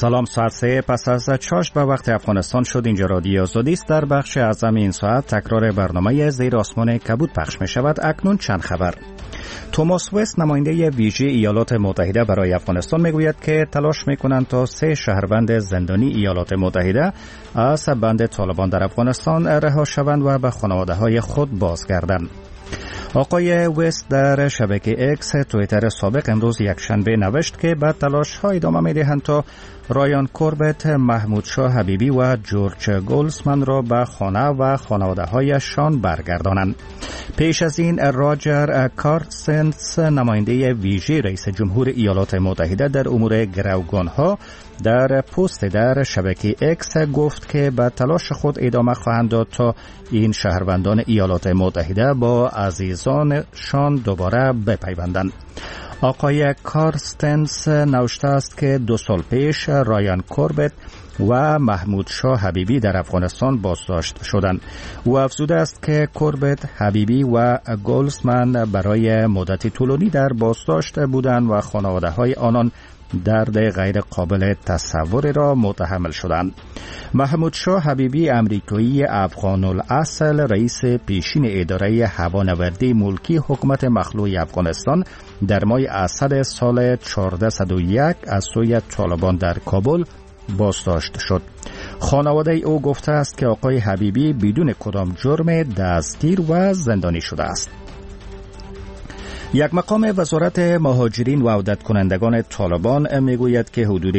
سلام، ساعت 3 پس از چاشت به وقت افغانستان شد. اینجا رادیو آزادی است. در بخش اعظم این ساعت تکرار برنامه زیر آسمان کبود پخش می شود. اکنون چند خبر. توماس وست، نماینده ویژه ایالات متحده برای افغانستان، میگوید که تلاش میکنند تا 3 شهروند زندانی ایالات متحده از بند طالبان در افغانستان رها شوند و به خانواده‌های خود بازگردند. آقای وست در شبکه اکس توییتر سابق امروز یکشنبه نوشت که به تلاش‌ها ادامه می‌دهند تا رایان کوربت، محمود شاه حبیبی و جورج گولسمن را به خانه و خانواده‌هایشان برگردانند. پیش از این راجر کارسنس، نماینده ویژه رئیس جمهور ایالات متحده در امور گروگان‌ها، در پست در شبکه اکس گفت که به تلاش خود ادامه خواهند داد تا این شهروندان ایالات متحده با عزیزانشان دوباره بپیوندند. آقای کارستنس نوشته است که 2 سال پیش رایان کوربت و محمود شاه حبیبی در افغانستان بازداشت شدند. او افزوده است که کوربت، حبیبی و گولسمن برای مدتی طولانی در بازداشت بودند و خانواده‌های آنان درد غیر قابل تصوری را متحمل شدند. محمود شاه حبیبی، امریکایی افغان الاصل، رئیس پیشین اداره هوانوردی ملکی حکومت مخلوع افغانستان، در ماه اسد سال 1401 از سوی طالبان در کابل بازداشت شد. خانواده او گفته است که آقای حبیبی بدون کدام جرم دستگیر و زندانی شده است. یک مقام وزارت مهاجرین و عودت کنندگان طالبان میگوید که حدود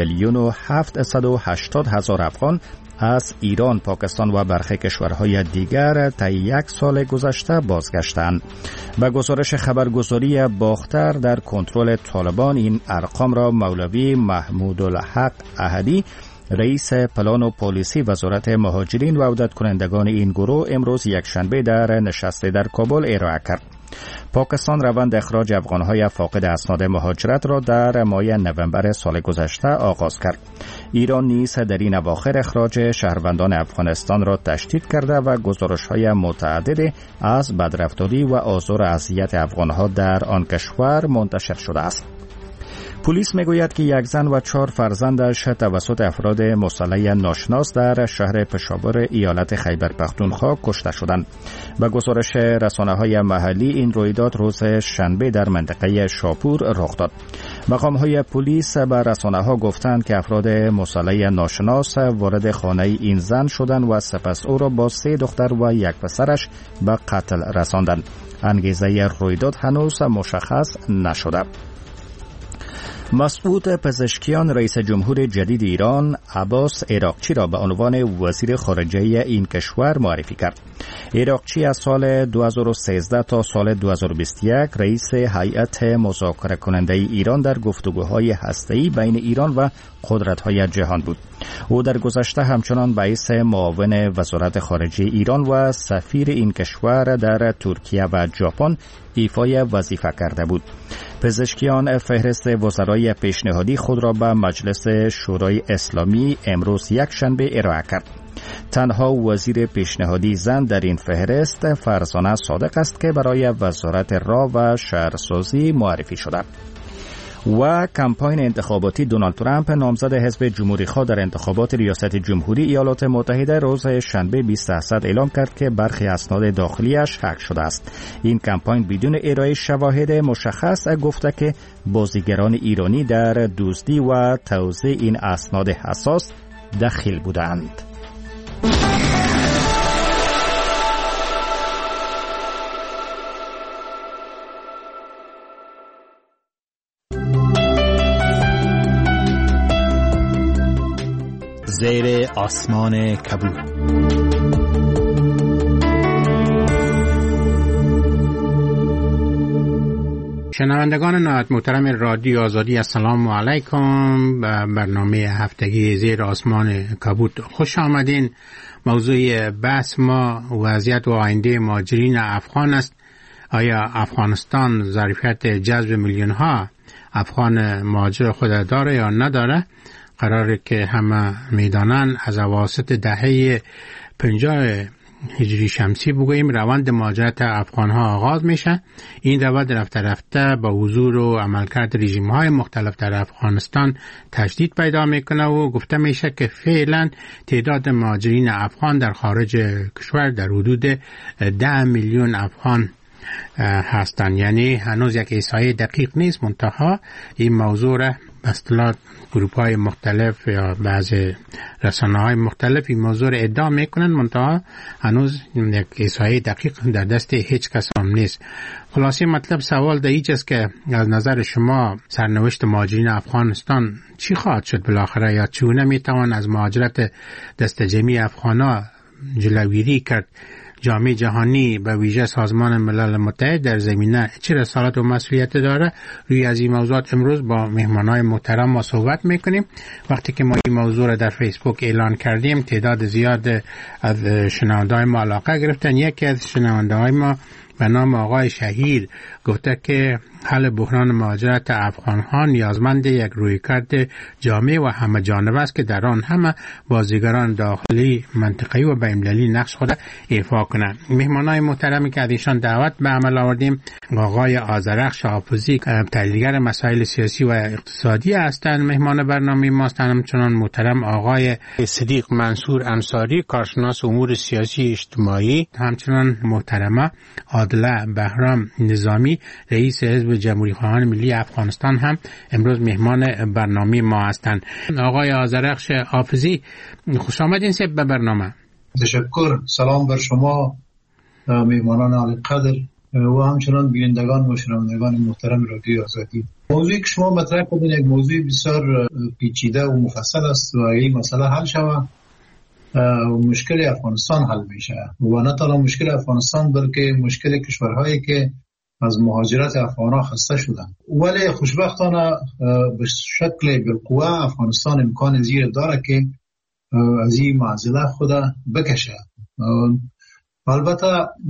1,780,000 افغان از ایران، پاکستان و برخی کشورهای دیگر طی 1 سال گذشته بازگشتند. به گزارش خبرگزاری باختر، در کنترل طالبان این ارقام را مولوی محمود الحق احدی، رئیس پلان و پالیسی وزارت مهاجرین و عودت کنندگان این گروه، امروز یکشنبه در نشستی در کابل ارائه کرد. پاکستان روند اخراج افغانهای فاقد اسناد مهاجرت را در ماه نوامبر سال گذشته آغاز کرد. ایران نیز در این اواخر اخراج شهروندان افغانستان را تشدید کرده و گزارش‌های متعددی از بدرفتاری و آزار و اذیت افغانها در آن کشور منتشر شده است. پلیس میگوید که 1 زن و 4 فرزندش توسط افراد مسلح ناشناس در شهر پشاور ایالت خیبر پختونخوا کشته شدند. به گزارش رسانه‌های محلی، این رویداد روز شنبه در منطقه شاپور رخ داد. مقام‌های پلیس به رسانه‌ها گفتند که افراد مسلح ناشناس وارد خانه این زن شدند و سپس او را با 3 دختر و 1 پسرش به قتل رساندند. انگیزه رویداد هنوز مشخص نشده. مسعود پزشکیان، رئیس جمهور جدید ایران، عباس عراقچی را به عنوان وزیر خارجه این کشور معرفی کرد. عراقچی از سال 2013 تا سال 2021 رئیس هیئت مذاکره کننده ایران در گفتگوهای هسته‌ای بین ایران و قدرت‌های جهان بود. او در گذشته همچنان رئیس معاون وزارت خارجه ایران و سفیر این کشور در ترکیه و ژاپن ایفای وظیفه کرده بود. پزشکیان فهرست وزرای پیشنهادی خود را به مجلس شورای اسلامی امروز یکشنبه ارائه کرد. تنها وزیر پیشنهادی زن در این فهرست فرزانه صادق است که برای وزارت راه و شهرسازی معرفی شده. و کمپاین انتخاباتی دونالد ترامپ، نامزد حزب جمهوری‌خواه در انتخابات ریاست جمهوری ایالات متحده، روز شنبه 20 اسد اعلام کرد که برخی اسناد داخلیش هک شده است. این کمپاین بدون ارائه شواهد مشخص گفته که بازیگران ایرانی در دزدی و توزیع این اسناد حساس دخیل بودند. زیر آسمان کبود. شنوندگان نهایت محترم رادیو آزادی، السلام علیکم. به برنامه هفتگی زیر آسمان کبود خوش آمدین. موضوع بحث ما وضعیت و آینده مهاجرین افغان است. آیا افغانستان ظرفیت جذب میلیون ها افغان مهاجر خود داره یا نداره؟ قراره که همه میدانن از اواسط دهه 50 هجری شمسی بگوییم روند مهاجرت افغانها آغاز میشه. این روند رفته رفته با حضور و عملکرد رژیم‌های مختلف در افغانستان تشدید پیدا میکنه و گفته میشه که فعلا تعداد مهاجرین افغان در خارج کشور در حدود 10 میلیون افغان هستن. یعنی هنوز یک احصایه دقیق نیست، منتها این موضوع را به اصطلاح گروه‌های مختلف یا بعضی رسانه‌های مختلف این موضوع را ادعا میکنن، منتها هنوز یک احصایه دقیق در دست هیچ کس هم نیست. خلاصه مطلب سوال در اینجاست که از نظر شما سرنوشت مهاجرین افغانستان چی خواهد شد بالاخره، یا چگونه میتوان از مهاجرت دست جمعی افغان‌ها جلوگیری کرد؟ جامعه جهانی به ویژه سازمان ملل متحد در زمینه چه رسالت و مسئولیت داره؟ روی از این موضوعات امروز با مهمانای محترم ما صحبت میکنیم. وقتی که ما این موضوع را در فیسبوک اعلان کردیم تعداد زیاد از شنونده‌های ما علاقه گرفتن. یکی از شنونده‌های ما به نام آقای شهیر گفته که حل بحران مهاجرت افغان‌ها نیازمند یک رویکرد جامع و همه جانبه است که در آن همه بازیگران داخلی، منطقه‌ای و بین‌المللی نقش خود ایفا کنند. مهمانان محترمی که از ایشان دعوت به عمل آوردیم آقای آذرخش حافظی، تحلیلگر مسائل سیاسی و اقتصادی هستند، مهمان برنامه ما هستند. همچنان محترم آقای صدیق منصور انصاری، کارشناس امور سیاسی اجتماعی، همچنان محترمه عادله بهرام نظامی، رئیس حزب جمهوری خواهان ملی افغانستان هم امروز مهمان برنامه ما هستند. آقای آذرخش حافظی، خوش آمدین به برنامه. تشکر. سلام بر شما مهمانان عالی قدر و همچنان بینندگان و شنوندگان محترم رادیو آزادی. موضوعی که شما مطرح کردین یک موضوع بسیار پیچیده و مفصل است و این مسئله حل شود مشکل افغانستان حل میشه و نه تنها مشکل افغانستان بلکه مشکل کشورهایی که از مهاجرت افغانها خسته شدن. ولی خوشبختانه به شکل بالقوه افغانستان امکان زیر داره که از این معضله خود بکشه. البته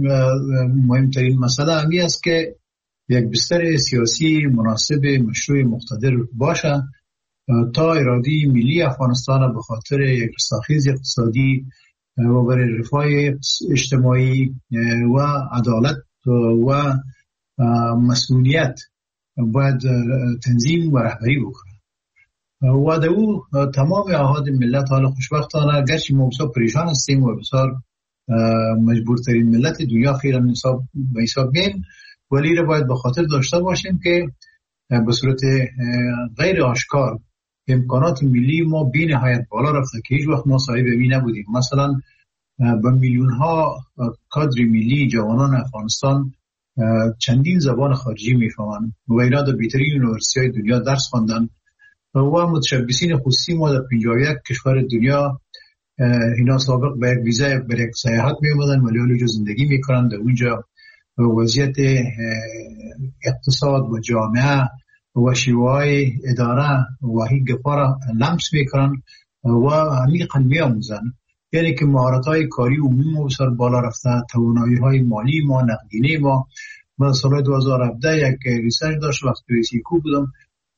مهمترین مسئله همی است که یک بستر سیاسی مناسب مشروع مقتدر باشه تا اراده ملی افغانستان به خاطر یک رستاخیز اقتصادی و برای رفاه اجتماعی و عدالت و مسئولیت باید تنظیم و رهبری بکنه و در او تمام احاد ملت حال خوشبختانه گرچه ما بسیار پریشان هستیم و بسیار مجبورترین ملت دنیا خیرا به حساب میایم، ولی را باید به خاطر داشته باشیم که به صورت غیر آشکار امکانات ملی ما بی نهایت بالا رفته که هیچ وقت ما صاحب این نبودیم. مثلا به میلیون ها کادر ملی جوانان افغانستان چندین زبان خارجی میفهمند و اینا در بهترین یونیورسیتی‌های دنیا درس خواندن و متشبثین خصوصی ما در 51 کشور دنیا اینا سابق به یک ویزا برای یک سیاحت می اومدن ولی اونجا زندگی میکنن، در اونجا وضعیت اقتصاد و جامعه و شیوه‌های اداره و هیچ گپارا لمس میکنن و عمیقاً میآموزن. یعنی که مهارت‌های کاری عمومی ما بسیار بالا رفته، توانایی‌های مالی ما، نقدینه ما. من سال 2017 یک ریسرچ داشت وقتی رئیس ایکو بودم،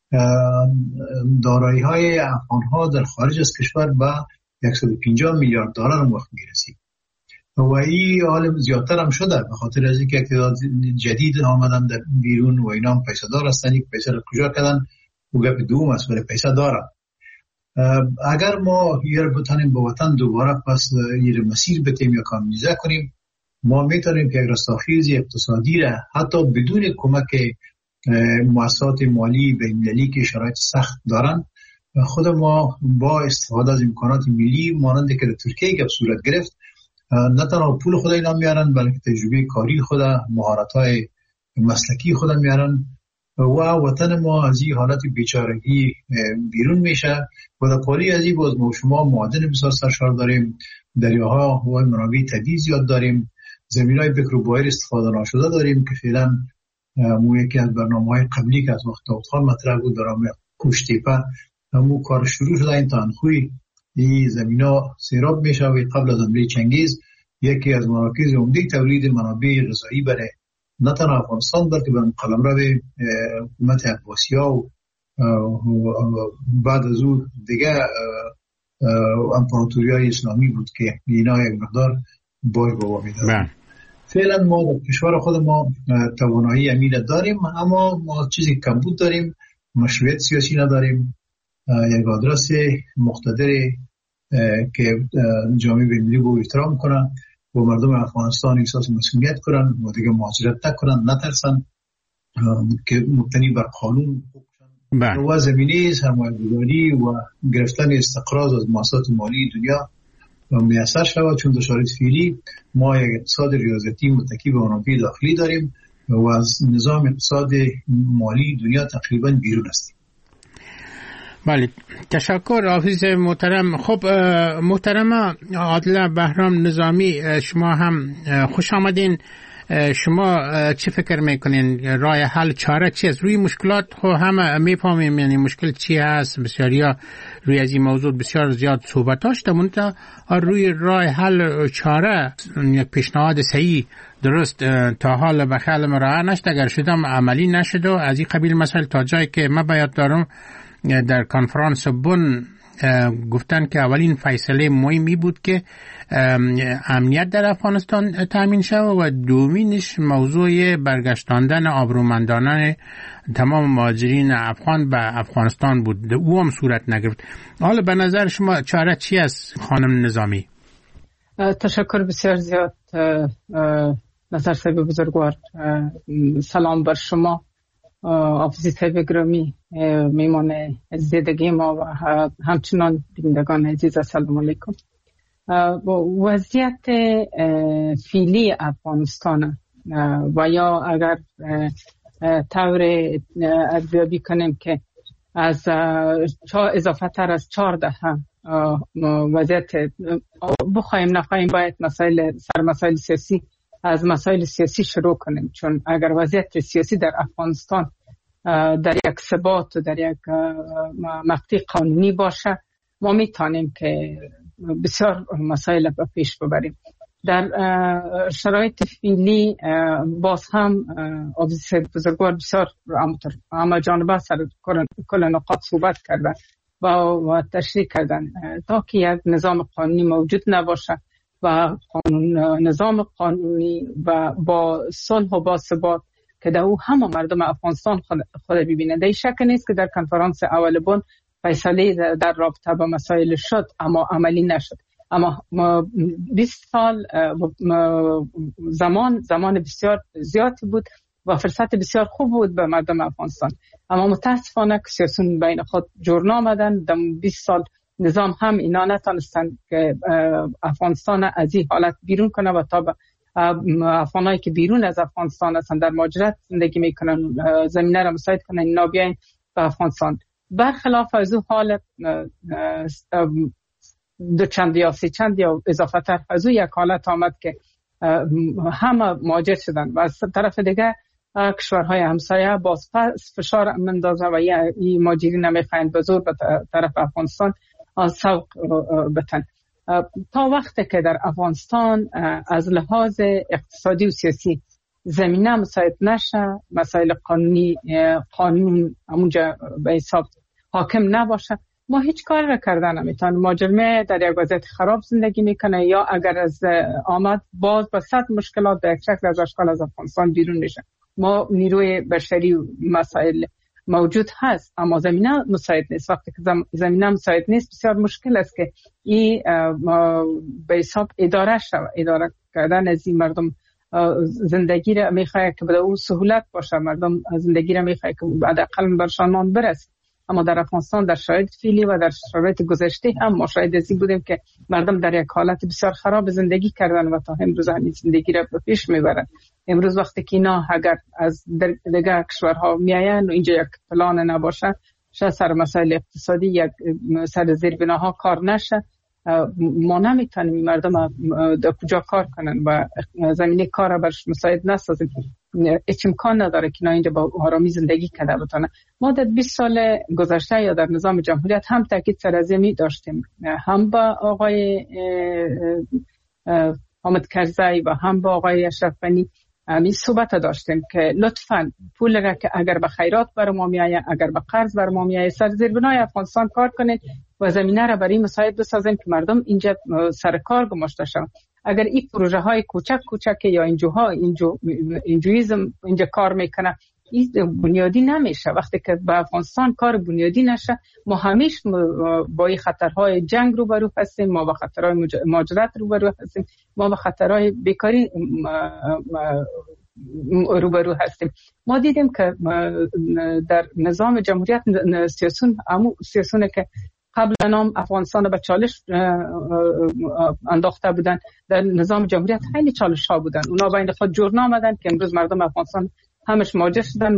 دارایی‌های افغان‌ها در خارج از کشور به 150 میلیارد دلار وقت میرسید و این حال زیادتر هم شده به خاطر از اینکه تعداد جدید آمدن در بیرون و اینا هم پیسه دار هستن، یک پیسه رو کجا کردن و گپ دوم است ولی پیسه داره. اگر ما یه رو بتانیم به وطن دوباره پس یه مسیر بتیم یا کامیزه کنیم، ما میتونیم که یک رستاخیزی اقتصادی را حتی بدون کمک مؤسسات مالی بین‌المللی که شرایط سخت دارن خود ما با استفاده از امکانات ملی مانند که در ترکیه که صورت گرفت نه تنها پول خود اینا میارن بلکه تجربه کاری خود، مهارت‌های مسلکی خود میارن و وطن ما از این حالت بیچارگی بیرون میشه و در پالی از این باز ما شما معادن بسیار سرشار داریم، دریاها و منابع طبیعی زیاد داریم، زمینای بکر و بایر استفاده ناشده داریم که فعلا مو یکی از برنامه‌های قبلی که از وقت داود خان مطرح بود برنامه کوشتیپه همون کار شروع شده. این تانخوی این زمینا سیراب میشه و قبل از حمله چنگیز یکی از مراکز عمده تولید منابع غذایی برای نه تنها افغانستان بلکه برای قلمرو حکومت عباسی‌ها و بعد از اون دیگه امپراتوری‌های اسلامی بود که اینا یک مقدار بای بابا میدادن. فعلا ما در کشور خود ما توانایی امیر داریم، اما ما چیزی کمبود داریم، مشروعیت سیاسی نداریم، یک آدرس مقتدر که جامعه بین‌المللی رو احترام کنن و مردم افغانستان احساس مسئولیت کنن و دیگه مهاجرت نکنن، نترسن، که مبتنی بر قانون و زمینه سرمایه‌گذاری و گرفتن استقراض از مؤسسات مالی دنیا میسر شود، چون در شرایط فعلی ما یک اقتصاد ریاضتی متکی به منابع داخلی داریم و از نظام اقتصاد مالی دنیا تقریبا بیرون هستیم. بله، تشکر حافظ محترم. خب محترم عادله بهرام نظامی، شما هم خوش آمدین. شما چه فکر میکنین راه حل چاره چی است؟ روی مشکلات خب همه میفهمیم، یعنی مشکل چی هست، بسیاریا روی از این موضوع بسیار زیاد صحبت داشتم، تا روی راه حل چاره یک پیشنهاد صحیح درست تا حال به خیال مرا نشد، اگر شدم عملی نشد و از این قبیل مسائل، تا جایی که من باید دارم در کنفرانس بن گفتن که اولین فیصله مهمی بود که امنیت در افغانستان تامین شود و دومینش موضوع برگشتاندن آبرومندانه تمام مهاجرین افغان به افغانستان بود. او هم صورت نگرفت. حالا به نظر شما چاره چی است خانم نظامی؟ تشکر بسیار زیاد نظر صاحب بزرگوار. سلام بر شما آفیسی صاحب گرامی، میمان زیدگی ما و همچنان بینندگان عزیز، السلام علیکم. وضعیت فعلی افغانستان و یا اگر طور ارزیابی کنیم که از اضافه تر از 4 دهه وضعیت بخوایم نخوایم باید مسائل سیاسی از مسائل سیاسی شروع کنیم، چون اگر وضعیت سیاسی در افغانستان در یک ثبات و در یک مقطع قانونی باشه، ما میتونیم که بسیار مسائل به پیش ببریم. در شرایط فعلی باز هم آفیس بزرگوار بسیار همه جانبه سر کل نقاط صحبت کردن و تشریح کردن تا که یک نظام قانونی موجود نباشه و نظام قانونی و با صلح و با ثبات که در او همه مردم افغانستان خود ببینه. در شک نیست که در کنفرانس اول بن فیصله در رابطه با مسائل شد اما عملی نشد. اما 20 سال زمان بسیار زیادی بود و فرصت بسیار خوب بود به مردم افغانستان، اما متاسفانه که سیاسیون بین خود جور نامدن. در 20 سال نظام هم اینا نتونستن که افغانستان از این حالت بیرون کنه و تا افغانایی که بیرون از افغانستان هستن در مهاجرت زندگی میکنن زمینه را مساعد کنن اینا بیاین به افغانستان. برخلاف از اون حالت دو چند یا سه چند یا اضافه تر از اون یک حالت آمد که همه مهاجر شدن و از طرف دیگه کشورهای همسایه باز فشار مندازه و این مهاجرین نمیخواین به زور به طرف افغانستان سوق بتن. تا وقتی که در افغانستان از لحاظ اقتصادی و سیاسی زمینه مساعد نشه، مسائل قانون همونجا به حساب حاکم نباشه، ما هیچ کار را کردن نمیتونیم. مهاجر در یک وضعیت خراب زندگی میکنه یا اگر از آمد باز با صد مشکلات به یک شکل از اشکال از افغانستان بیرون میشه. ما نیروی بشری و مسائل موجود هست اما زمینه مساعد نیست. وقتی که زمینه مساعد نیست بسیار مشکل است که این به حساب اداره کردن از این مردم زندگی را میخواه که به اون سهولت باشه، مردم زندگی را میخواه که حداقل برشان برسه. اما در افغانستان در شرایط فعلی و در شرایط گذشته هم ما شاهد از این بودیم که مردم در یک حالت بسیار خراب زندگی کردن و تا امروز همین زندگی را به پیش میبرن. امروز وقتی که اینا اگر از دیگر کشورها میاین و اینجا یک پلان نباشه، شاید سر مسائل اقتصادی یک سر زیر بناها کار نشه، ما نمیتونیم این مردم در کجا کار کنن و زمینه کار برش مساعد نسازیم. هیچ امکان نداره که اینجا با آرامی زندگی کنه بتونه. ما در 20 سال گذشته یا در نظام جمهوریت هم تاکید سر از می داشتیم، هم با آقای حامد کرزی و هم با آقای اشرف غنی می صحبت داشتیم که لطفاً پول را که اگر به خیرات بر ما میایه، اگر به قرض بر ما میایه، سر زیر بنای افغانستان کار کنید و زمینه را برای مساعد بسازیم که مردم اینجا سر کار گماشته شوند. اگر این پروژه های کوچک یا اینجویزم اینجا کار میکنه، این بنیادی نمیشه. وقتی که به افغانستان کار بنیادی نشه، ما همیشه با این خطرهای جنگ روبرو هستیم، ما با خطرهای مهاجرت روبرو هستیم، ما با خطرهای بیکاری روبرو هستیم. ما دیدیم که در نظام جمهوریت سیاسونه که قبل نام افغانستان به چالش انداخته بودن، در نظام جمهوریت خیلی چالش ها بودن. اونا بین خود جور نامدن که امروز مردم افغانستان همش مواجه شدن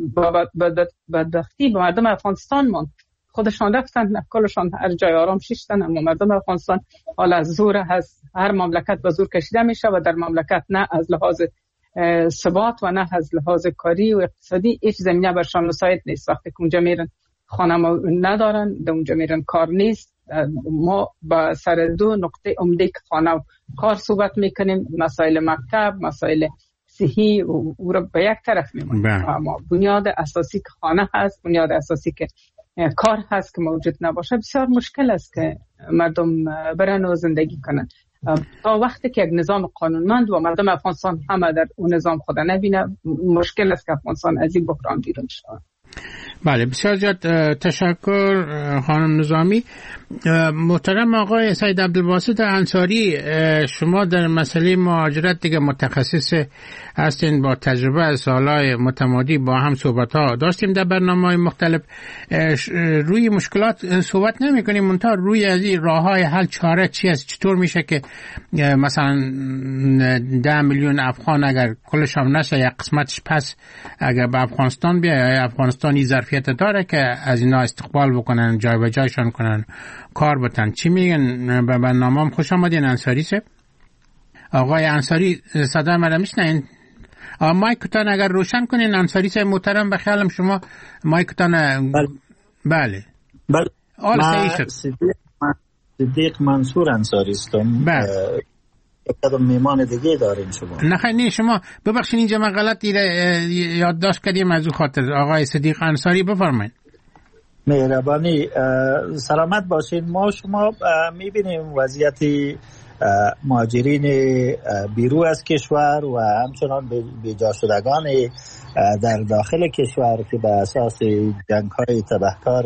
با دختی به مردم افغانستان ماند. خودشان رفتن کلشان هر جای آرام شیشتن، اما مردم افغانستان حال از زور هست. هر مملکت به زور کشیده میشه و در مملکت نه از لحاظ ثبات و نه از لحاظ کاری و اقتصادی هیچ زمینه برشان مساعد نیست. وقتی که اونجا میرن خانه ندارن، در اونجا میرن کار نیست. ما با سر دو نقطه عمده که خانه و کار صحبت میکنیم، مسائل مکتب، مسائل صحی او را به یک طرف میمونیم. اما بنیاد اساسی که خانه هست، بنیاد اساسی که کار هست که موجود نباشه، بسیار مشکل است که مردم برن و زندگی کنن. تا وقتی که یک نظام قانونمند و مردم افغانستان همه در اون نظام خود نبینه، مشکل است که افغانستان از این بحران بیرون شود. بله، بسیار زیاد تشکر خانم نظامی. محترم آقای سید عبدالباسط انصاری، شما در مسئله مهاجرت دیگه متخصص هستین، با تجربه از سالهای متمادی با هم صحبت ها داشتیم در برنامه‌های مختلف. روی مشکلات صحبت نمی کنیم، منتها روی از این راه های حل چاره چی است؟ چطور میشه که مثلا 10 میلیون افغان اگر کلش هم نشه یا قسمتش پس اگر به افغانستان بیاید، افغانستانی ظرفیت داره که از اینا استقبال بکنن، جای به جایشان کنن، کار بتن. چی میگن؟ به برنامه‌ام خوش آمدین انصاری صاحب. آقای انصاری صدا مرا میشنین؟ مایکتان اگر روشن کنین انصاری صاحب محترم، به خیالم شما مایکتان. بله من صدیق منصور انصاری هستم. کدام میمان دیگه دارین شما؟ نه شما ببخشید اینجا من غلط یادداشت کردیم، از اون خاطر. آقای صدیق انصاری بفرمایید. مهربانی. سلامت باشین. ما شما میبینیم وضعیت مهاجرین بیرون از کشور و همچنان بیجا شدگان در داخل کشور که به اساس جنگ‌های تبهکار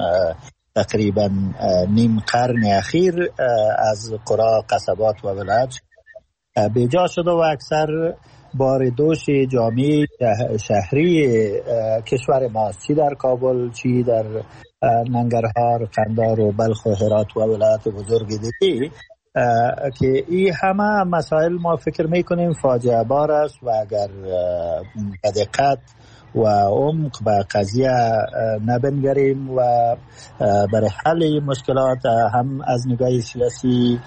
تقریبا نیم قرن اخیر از قرا، قصبات و ولایت بیجا شده و اکثر بار دوش جامعه شهری کشور ماست، چی در کابل، چی در ننگرهار، قندار و بلخ و هرات و ولایت بزرگ دیگه، که این همه مسائل ما فکر میکنیم فاجعه بار است و اگر به دقت و عمق به قضیه نبنگریم و برای حل این مشکلات هم از نگاه سیاسی،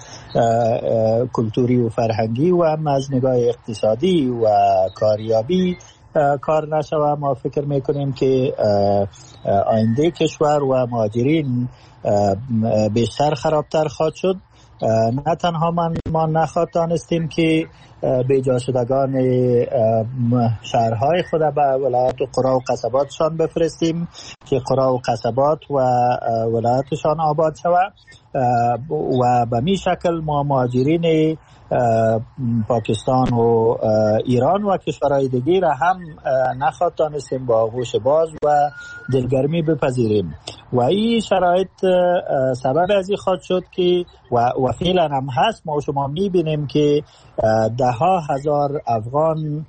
کلتوری و فرهنگی و هم از نگاه اقتصادی و کاریابی کار نشود، ما فکر میکنیم که آینده کشور و مهاجرین بیشتر خرابتر خواهد شد. نه تنها ما نخواهد دانستیم که بیجا شدگان شهرهای خود به ولایت و قرا و قصباتشان بفرستیم که قرا و قصبات و ولایتشان آباد شود و به می شکل ما مهاجرین پاکستان و ایران و کشورهای دیگه را هم نخواهد دانستیم با آغوش باز و دلگرمی بپذیریم و این شرایط سبب از این خواهد شد که و فعلا هم هست. ما شما میبینیم که 10,000 افغان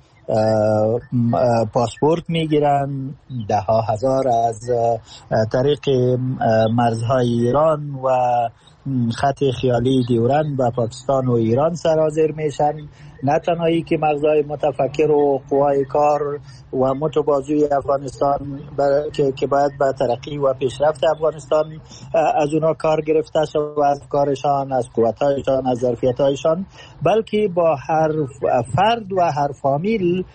پاسپورت میگیرن، 10,000 از طریق مرزهای ایران و خط خیالی دیورند به پاکستان و ایران سرازیر میشن. نه تنهایی که مغزهای متفکر و قوای کار و متبازوی افغانستان که باید به ترقی و پیشرفت افغانستان از اونا کار گرفته شد و از کارشان، از قوتایشان، از ظرفیتایشان، بلکه با هر فرد و هر فامیل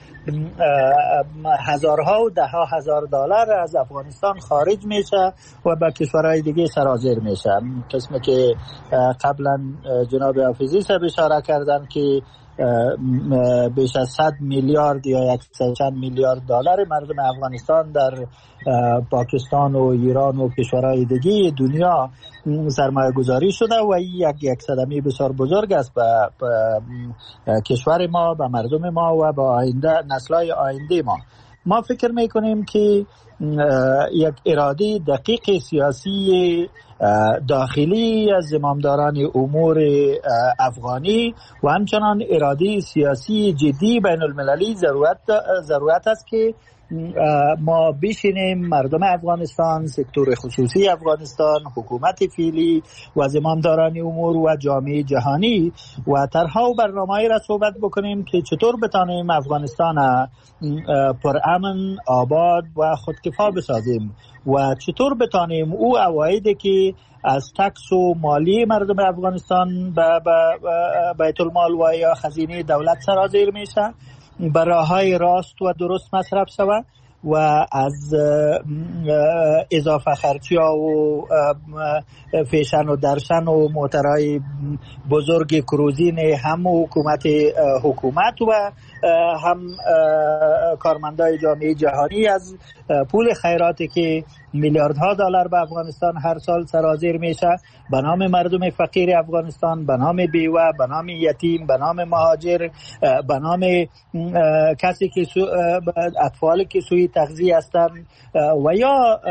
هزارها و 10,000 دلار از افغانستان خارج میشه و به کشورهای دیگه سرازیر میشه. قسمی که قبلا جناب حافظی صاحب اشاره کردن که بیش از 100 میلیارد یا 100 میلیارد دلار مردم افغانستان در پاکستان و ایران و کشورهای دیگه دنیا سرمایه گذاری شده و یک صدمه بسیار بزرگ است به کشور ما، به مردم ما و به آینده نسل‌های آینده ما. ما فکر میکنیم که یک اراده دقیق سیاسی داخلی از زمامداران امور افغانی و همچنان اراده سیاسی جدی بین المللی ضرورت است که ما بشینیم مردم افغانستان، سکتور خصوصی افغانستان، حکومت فعلی و زمامداران امور و جامعه جهانی و طرح‌ها و برنامه‌ای را صحبت بکنیم که چطور بتانیم افغانستان پرامن، آباد و خودکفا بسازیم و چطور بتانیم او عوایدی که از تکس و مالی مردم افغانستان به بیت المال و یا خزینه دولت سرازیر میشه به راه‌های راست و درست مصرف شود و از اضافه خرچی‌ها و فیشن و درشن و موترهای بزرگ کروزین هم حکومت و هم کارمندای جامعه جهانی از پول خیراتی که میلیاردها دلار به افغانستان هر سال سرازیر میشه به نام مردم فقیر افغانستان، به نام بیوه، به نام یتیم، به نام مهاجر، به نام کسی که اطفالی که سوی تغذیه هستند و یا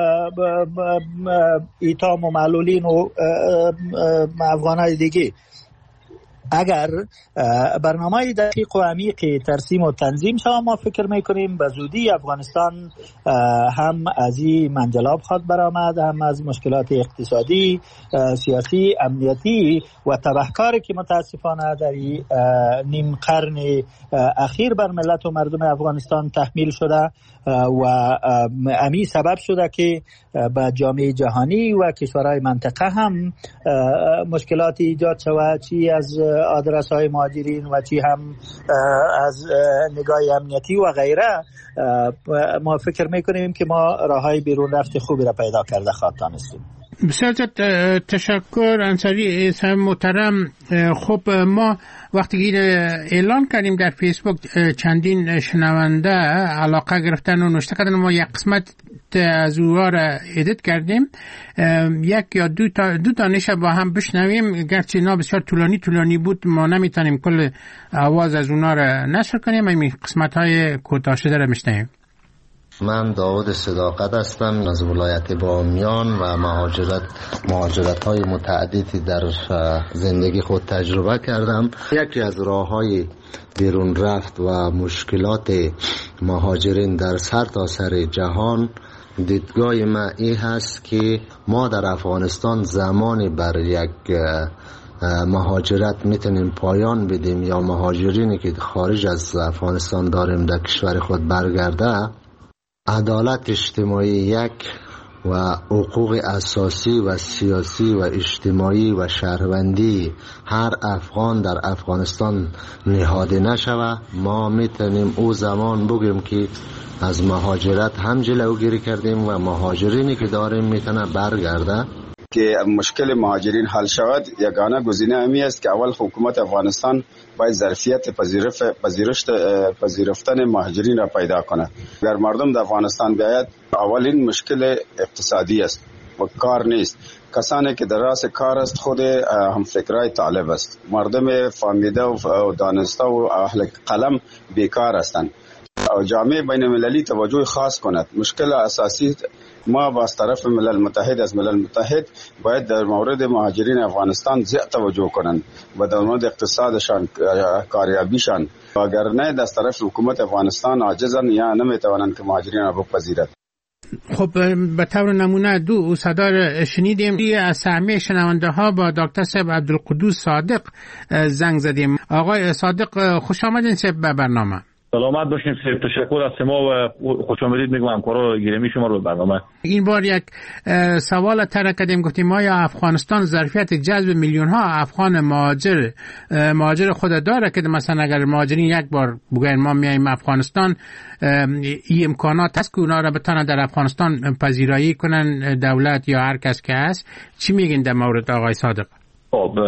ایتام و معلولین و افغانای دیگه. اگر برنامه دقیق و عمیق ترسیم و تنظیم شود ما فکر میکنیم به زودی افغانستان هم از این منجلاب خواهد برآمد، هم از مشکلات اقتصادی، سیاسی، امنیتی و تبهکاری که متاسفانه در نیم قرن اخیر بر ملت و مردم افغانستان تحمیل شده و امی سبب شده که به جامعه جهانی و کشورهای منطقه هم مشکلاتی ایجاد شود، چی از آدرس‌های مهاجرین و چی هم از نگاه امنیتی و غیره. ما فکر میکنیم که ما راههای بیرون رفت خوبی را پیدا کرده خواهد استیم. بسیار تشکر انصاری محترم. خب ما وقتی اعلان کردیم در فیسبوک چندین شنونده علاقه گرفتن و نوشته کردن، ما یک قسمت از اوها را ادیت کردیم، یک یا دو دانش با هم بشنویم، گرچه اینا بسیار طولانی بود ما نمیتونیم کل آواز از اونا را نشر کنیم، این قسمت های کوتاه شده را میشنویم. من داود صداقت هستم از ولایت بامیان و مهاجرت های متعددی در زندگی خود تجربه کردم. یکی از راه های بیرون رفت و مشکلات مهاجرین در سرتاسر جهان، دیدگاه من این هست که ما در افغانستان زمانی بر یک مهاجرت میتونیم پایان بدیم یا مهاجرینی که خارج از افغانستان داریم در کشور خود برگرده، عدالت اجتماعی یک و حقوق اساسی و سیاسی و اجتماعی و شهروندی هر افغان در افغانستان نهاده نشود، ما میتونیم او زمان بگیم که از مهاجرت هم جلوگیری کردیم و مهاجرینی که داریم میتونه برگرده. که مشکل مهاجرین حل شود، یگانه گزینه امی است که اول حکومت افغانستان باید ظرفیت پذیرفتن مهاجرین را پیدا کند. اگر مردم در افغانستان بیاید، اولین مشکل اقتصادی است و کار نیست. کسانی که در راس کار است خود هم فکرای طالب است. مردم فهمیده و دانسته و اهل قلم بیکار هستند. جامعه بین المللی توجه خاص کند. مشکل اساسی ما با طرف ملل متحد باید در مورد مهاجرین افغانستان زیاد توجه کنند و در مورد اقتصادشان، کاریابیشان، اگر نه در طرف حکومت افغانستان عاجزن یا نمیتوانند که مهاجرین را بپذیرد. خب به طور نمونه دو صدا شنیدیم از همه شنونده ها با دکتر صاحب عبدالقدوس صادق زنگ زدیم. آقای صادق خوش آمدین به برنامه. سلامت باشین. تشکر از شما و خوش آمدید میگم همکارا گرامی شما رو برنامه. این بار یک سوال طرح کردیم، گفتیم آیا افغانستان ظرفیت جذب میلیون ها افغان مهاجر خود داره که مثلا اگر مهاجرین یک بار بگن ما میایم افغانستان، این امکانات هست که اونا را بتونن در افغانستان پذیرایی کنن دولت یا هر کس که هست؟ چی میگین در مورد آقای صادق؟ خب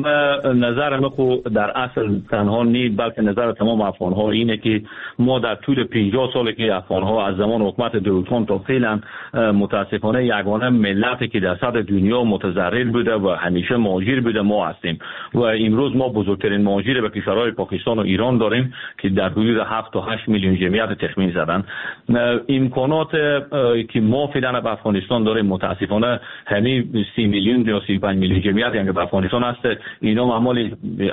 نظر من در اصل تنها نیست، بلکه نظر تمام افغان ها اینه که ما در طول 50 سالی که افغان ها از زمان حکومت دولتخان تا فعلا متاسفانه یگانه ملتی که در سطح دنیا متضرر بوده و همیشه مهاجر بوده ما هستیم و امروز ما بزرگترین مهاجر به کشورهای پاکستان و ایران داریم که در حدود 7 تا 8 میلیون جمعیت تخمین زدن. امکانات که ما فعلا به افغانستان داریم متاسفانه همین 30 میلیون یا 35 میلیون جمعیت یعنی به افغانستان هست، اینا معمولی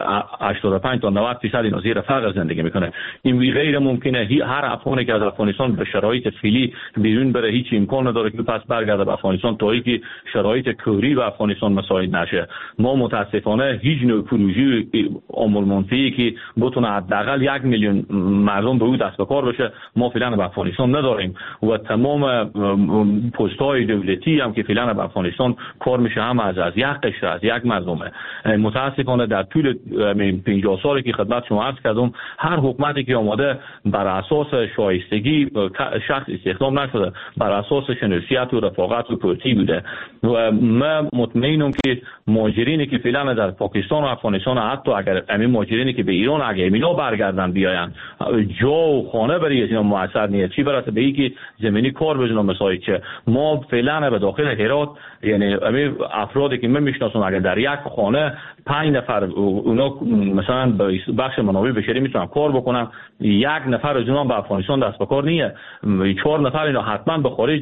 85 تا 90% اینا زیر فقر زندگی میکنه. این غیر ممکنه هر افغانی که از افغانستان به شرایط فعلی بیرون بره هیچ امکان نداره که پس برگرده به افغانستان تا اینکه شرایط کوری به افغانستان مساعد نشه. ما متاسفانه هیچ نوع پروژه عمل منفی که بتونه حداقل 1 میلیون مردم به او دست به کار بشه ما فعلا به افغانستان نداریم و تمام پست‌های دولتی هم که فعلا به افغانستان کار میشه هم از یک قشر از یک مردمه. متاسفانه در طول 50 سالی که خدمت شما عرض کردم هر حکومتی که آماده بر اساس شایستگی شخص استخدام نشده، بر اساس شناسیت و رفاقت و پرتی بوده و من مطمئنم که مهاجرینی که فعلا در پاکستان و افغانستان حتی اگر همین مهاجرینی که به ایران اگه اینا برگردن بیاین جا و خانه برای اینا موثر نیست، چی برسه به اینکه زمینی کار بزنن مساعد چه. ما فعلا به داخل هرات یعنی همین افرادی که من میشناسم اگر در یک خانه 5 نفر اونا مثلا به بخش منابع بشری میتونن کار بکنن، 1 نفر از اونها به افغانستان دست به کار نیه، 4 نفر اینا حتما به خارج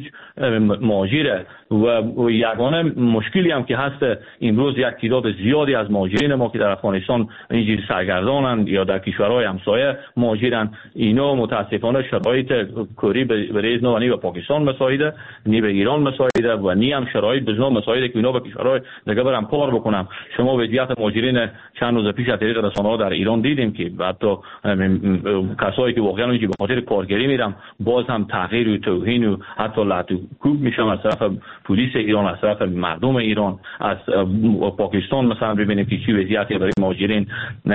مهاجره و یگانه مشکلی هم که هست امروز یک تعداد زیادی از مهاجرین ما که در افغانستان اینجوری سرگردانند یا در کشورهای همسایه مهاجرن، اینا متاسفانه شرایط کاری برای اینا نی به پاکستان مساعده نی به ایران مساعده و نی هم شرایط به اینا مساعده که اینا به کشورهای دیگه برام کار بکنم. شما وضعیت مهاجرین چند روز پیش از طریق رسانه‌ها در ایران دیدیم که حتی کسایی که واقعا اونجا به خاطر کارگری میرن باز هم تحقیر و توهین و حتی لعن و کوب میشن از طرف پلیس ایران، از طرف مردم ایران، از پاکستان مثلا ببینیم که چی وضعیتی برای مهاجرین.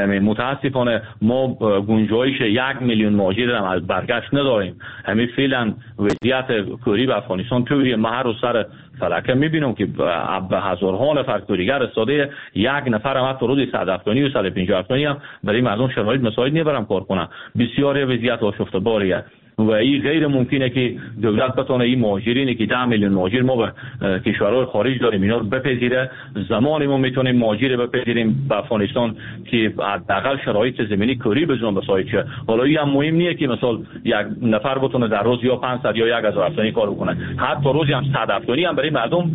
متاسفانه ما گنجایش 1 میلیون مهاجر هم از برگشت نداریم. همین فعلا وضعیت کوری به افغانستان طوریه ما هر روز سر فلکه میبینم که به هزارها نفر کوریگر استاده، 1 نفر هم حتی روزی 100 افغانی و 150 افغانی هم برای مردم شرایط مساعد نمیبرم کار کنن. بسیار وضعیت آشفته باریه و این غیر ممکنه که دولت بتونه این مهاجرینی که 10 میلیون مهاجر ما به کشورهای خارج داریم اینا رو بپذیره. زمانی ما میتونیم مهاجر بپذیریم به افغانستان که حداقل شرایط زمینی کاری بزنن مساعد شه. حالا این هم مهم نیست که مثلا 1 نفر بتونه در روز یا 500 یا 1000 افغانی کار کنه، حتی روزی هم 100 افغانی هم برای مردم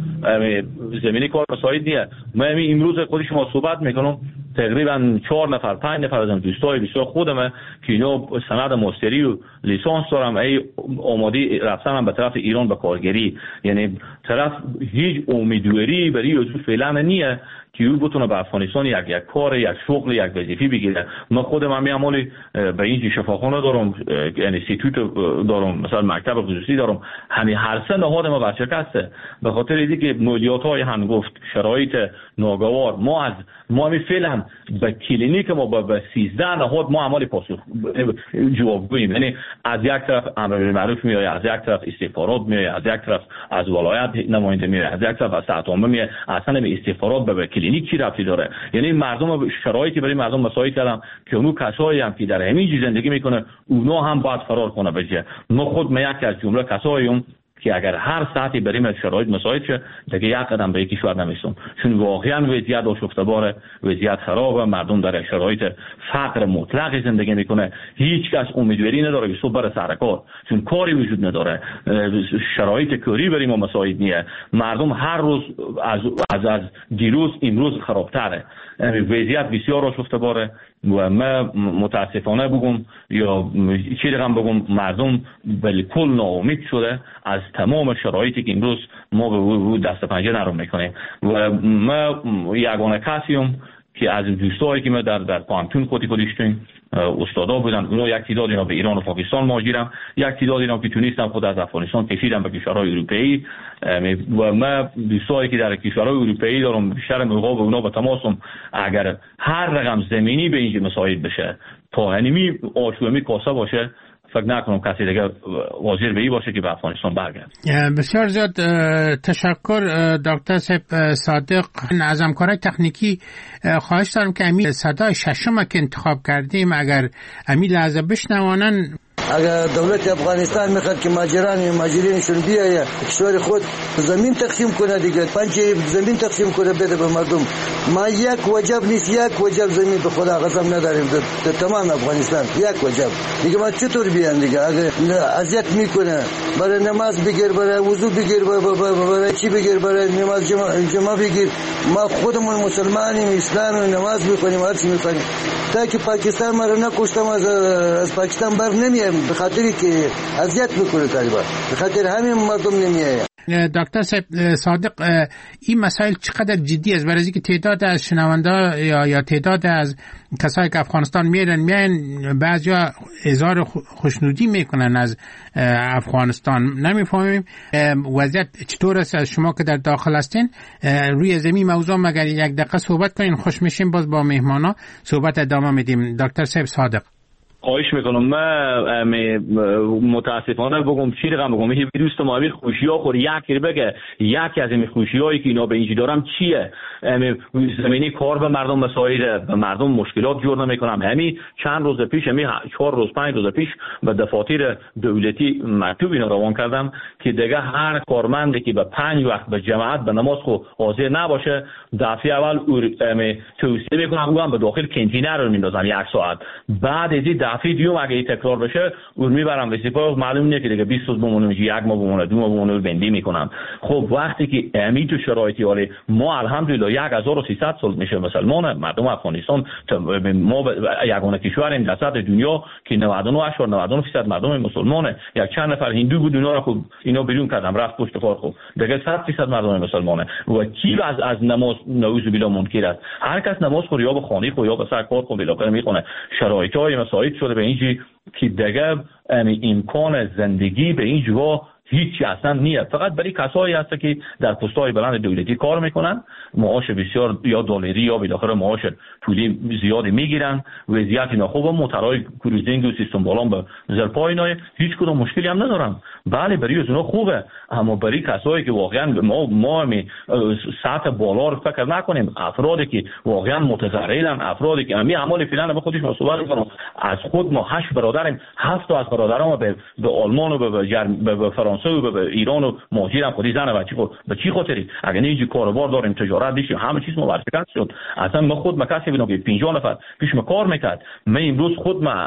زمینی کار مساعد نیست. من امروز خود شما صحبت میکنم تقریبا 4 نفر 5 نفر از دوستای بسیار خودم که اینا سند ماستری و لیسانس دارم ای آماده رفتن به طرف ایران به کارگری، یعنی طرف هیچ امیدواری برای یوزو فعلا نیه که او بتونه به افغانستان یک کار، یک شغل، یک وظیفه بگیره. من خودم هم عملی به این شفاخانه دارم، انستیتوت دارم، مثلا مکتب خصوصی دارم، همین هر سه نهاد ما برشکسته به خاطر اینکه مالیات‌های هنگفت، شرایط ناگوار. ما همین فعلا به کلینیک ما به 13 نهاد ما عملی پاسخ جوابگوییم. یعنی از یک طرف امر معروف میاد، از یک طرف استخبارات میاد، از یک طرف از ولایت نماینده میاد، از یک طرف از سطح عامه میاد. اصلا به استخبارات به کلینیک چی ربطی داره؟ یعنی مردم شرایطی برای مردم مساعد کردم که اونو کسایی هم که در همین زندگی میکنه اونا هم باید فرار کنه بجه. ما خود یک از جمله کساییم که اگر هر ساعتی بریم شرایط مساعد شه دیگه یک قدم به کشور نمیستم، چون واقعا وضعیت آشفته باره، وضعیت خرابه، مردم در شرایط فقر مطلق زندگی میکنه، هیچ کس امیدواری نداره که صبح بره سر کار چون کاری وجود نداره، شرایط کاری بریم و مساعد نیه. مردم هر روز از دیروز امروز خرابتره، وضعیت بسیار آشفته باره و ما متاسفانه بگم یا چی رقم بگم مردم بالکل ناامید شده از تمام شرایطی که امروز ما به دست پنجه نرم میکنیم و ما یگانه کسیم که از دوستایی که ما در پانتون خودی داشتیم استادا بودن، اونا یک تعداد اینا به ایران و پاکستان مهاجرم، یک تعداد اینا که تونستم خود از افغانستان کشیدم به کشورهای اروپایی و ما دوستایی که در کشورهای اروپایی دارم بیشتر موقع به اونا به تماسم اگر هر رقم زمینی به اینجا مساعد بشه تا هنمی آشومی کاسه باشه فکر نکنم کسی دیگه حاضر به این باشه که به افغانستان برگرده. بسیار زیاد تشکر دکتر صادق. از همکارای تکنیکی خواهش دارم که امی صدای ششم که انتخاب کردیم اگر امی لحظه بشنوانن. اگر دولت افغانستان میخواد که مهاجرینشون بیایه کشور خود زمین تقسیم کنه دیگه، پنج زمین تقسیم کنه بده به مردم. ما یک وجب نیست، یک وجب زمین به خدا قسم نداریم در تمام افغانستان، یک وجب دیگه. ما چطور بیان دیگه؟ اگر اذیت میکنه برای نماز بگیر، برای وضو بگیر، برای چی بگیر، برای نماز جمعه بگیر. ما خودمون مسلمانیم، اسلام نماز میکنیم، هر چی میکنیم. تا که پاکستان ما رو نکشتم از پاکستان بر نمیایم به خاطری که اذیت میکنه طالبان، به خاطر همین مردم نمیایم. دکتر صادق، این مسائل چقدر جدی است؟ برای اینکه تعداد از شنونده یا تعداد از کسایی که افغانستان میان بعضیا اظهار خوشنودی میکنن از افغانستان. نمیفهمیم وضعیت چطور است. از شما که در داخل هستین روی زمین موضوع مگر یک دقیقه صحبت کنین، خوش میشیم باز با مهمانا صحبت ادامه میدیم. دکتر صادق خواهش میکنم. من متاسفانه بگم چی رقم بگم، این دوست ما امیر خوشی‌ها خور یکی بگه یکی از این خوشی‌هایی که اینا به اینجا دارم چیه؟ زمینی کار به مردم مسائل به مردم مشکلات جور نمیکنم. همین چند روز پیش، همین 4 روز 5 روز پیش به دفاتر دولتی مکتوب اینا روان کردم که دیگه هر کارمندی که به 5 وقت به جماعت به نماز خو حاضر نباشه دفعه اول توصیه میکنم اونم به داخل کانتینر رو میندازم 1 ساعت. بعد از دفعه دیوم اگه تکرار بشه اون میبرم به سپاه. معلوم نیست که دیگه 20 روز بمونه، یک ماه بمونه، 2 ماه بمونه، بندی میکنم. خب وقتی که امید تو شرایطی حاله ما الحمدلله 1300 سال میشه مسلمان مردم افغانستان، ما یگانه کشوریم در سطح دنیا که 99.99% مردم مسلمانه. یک چند نفر هندو بود اونا رو خب اینا بیرون کردم رفت پشت کار. خب دیگه 100% مردم مسلمانه و کی از نماز نعوذ بالله منکر است؟ هر کس نماز خود یا به خانه خود یا به سر کار خود بالاخره میخونه. شرایطای مساعد شده به اینجی که دیگه امکان زندگی به این جوا هیچ اصلا نیست. فقط برای کسایی هست که در پست‌های بلند دولتی کار میکنن، معاش بسیار یا دلاری یا بالاخره معاش پولی زیادی میگیرن، وضعیت اینا خوبه، موتورهای کروزینگ و سیستم بالان به زرپای اینا هیچ کدوم مشکلی هم ندارن. بله برای اونا خوبه، اما برای کسایی که واقعا ما سطح بالا رو فکر نکنیم، افرادی که واقعا متضررن، افرادی که همین اعمال فعلا به خودش مسئول میکنن. از خود ما 8 برادریم، 7 تا از برادرام به آلمان و به فرانسه و به ایران و مهاجرم خودی زن و بچه خود به چی خاطری؟ اگه اینجا کاروبار داریم، تجارت داشتیم، همه چیز ما ورشکست شد. اصلا ما خود ما کسی بودم که 50 نفر پیش ما کار میکرد. من امروز خود ما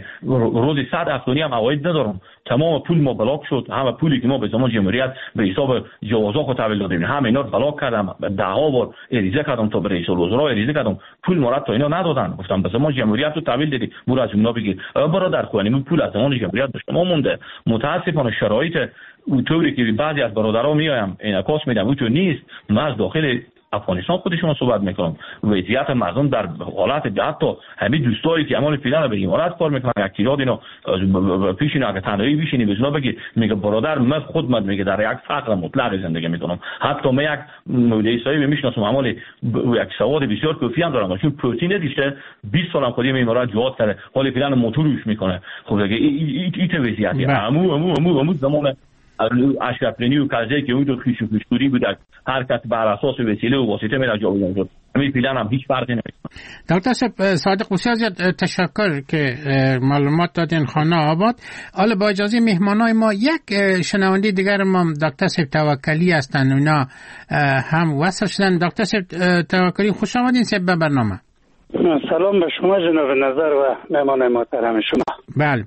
روزی 100 افغانی هم عواید ندارم. تمام پول ما بلاک شد. همه پولی که ما به زمان جمهوریت به حساب جوازا خود تحویل دادیم همه اینا بلاک کردم. 10 بار عریضه کردم تا به رئیس الوزراء عریضه کردم، پول ما را تا اینا ندادن. گفتم به زمان جمهوریت رو تحویل دادی، برو از اونا بگیر. برادر خوانیم پول از زمان جمهوریت داشت ما مونده. متاسفانه شرایط اونطوری که بعضی از برادرها میایم انعکاس میدم اونطور نیست. من از داخل افغانستان خودشون صحبت میکنم. وضعیت مردم در حالت حتی همین دوستایی که اعمال فعلا به این حالت کار میکنن یک تیراد اینا پیش اینا که تنهایی بشینی بزنا بگی میگه برادر من خود میگه در یک فقر مطلق زندگی میکنم. حتی من یک مولوی صاحب میشناسم اعمال یک سواد بسیار کافی هم دارم، چون پروتئین دیشته 20 سالم خودی میمورد جهاد کرده حالا فعلا موتورش میکنه. خب دیگه این وضعیتی عمو زمان اشرف غنی و کارزایی که اون تو خیشوری بود، هر کس بر اساس وسیله و واسطه میره جا میاد. همین پلن هم هیچ فرقی نمیکنه. دکتر صادق بسیار زیاد تشکر که معلومات دادین خانه آباد. حالا با اجازه مهمانای ما یک شنونده دیگر ما دکتر توکلی هستن، اونا هم وصل شدن. دکتر توکلی خوش آمدین به برنامه. سلام به شما جناب نظر و مهمان محترم شما. بله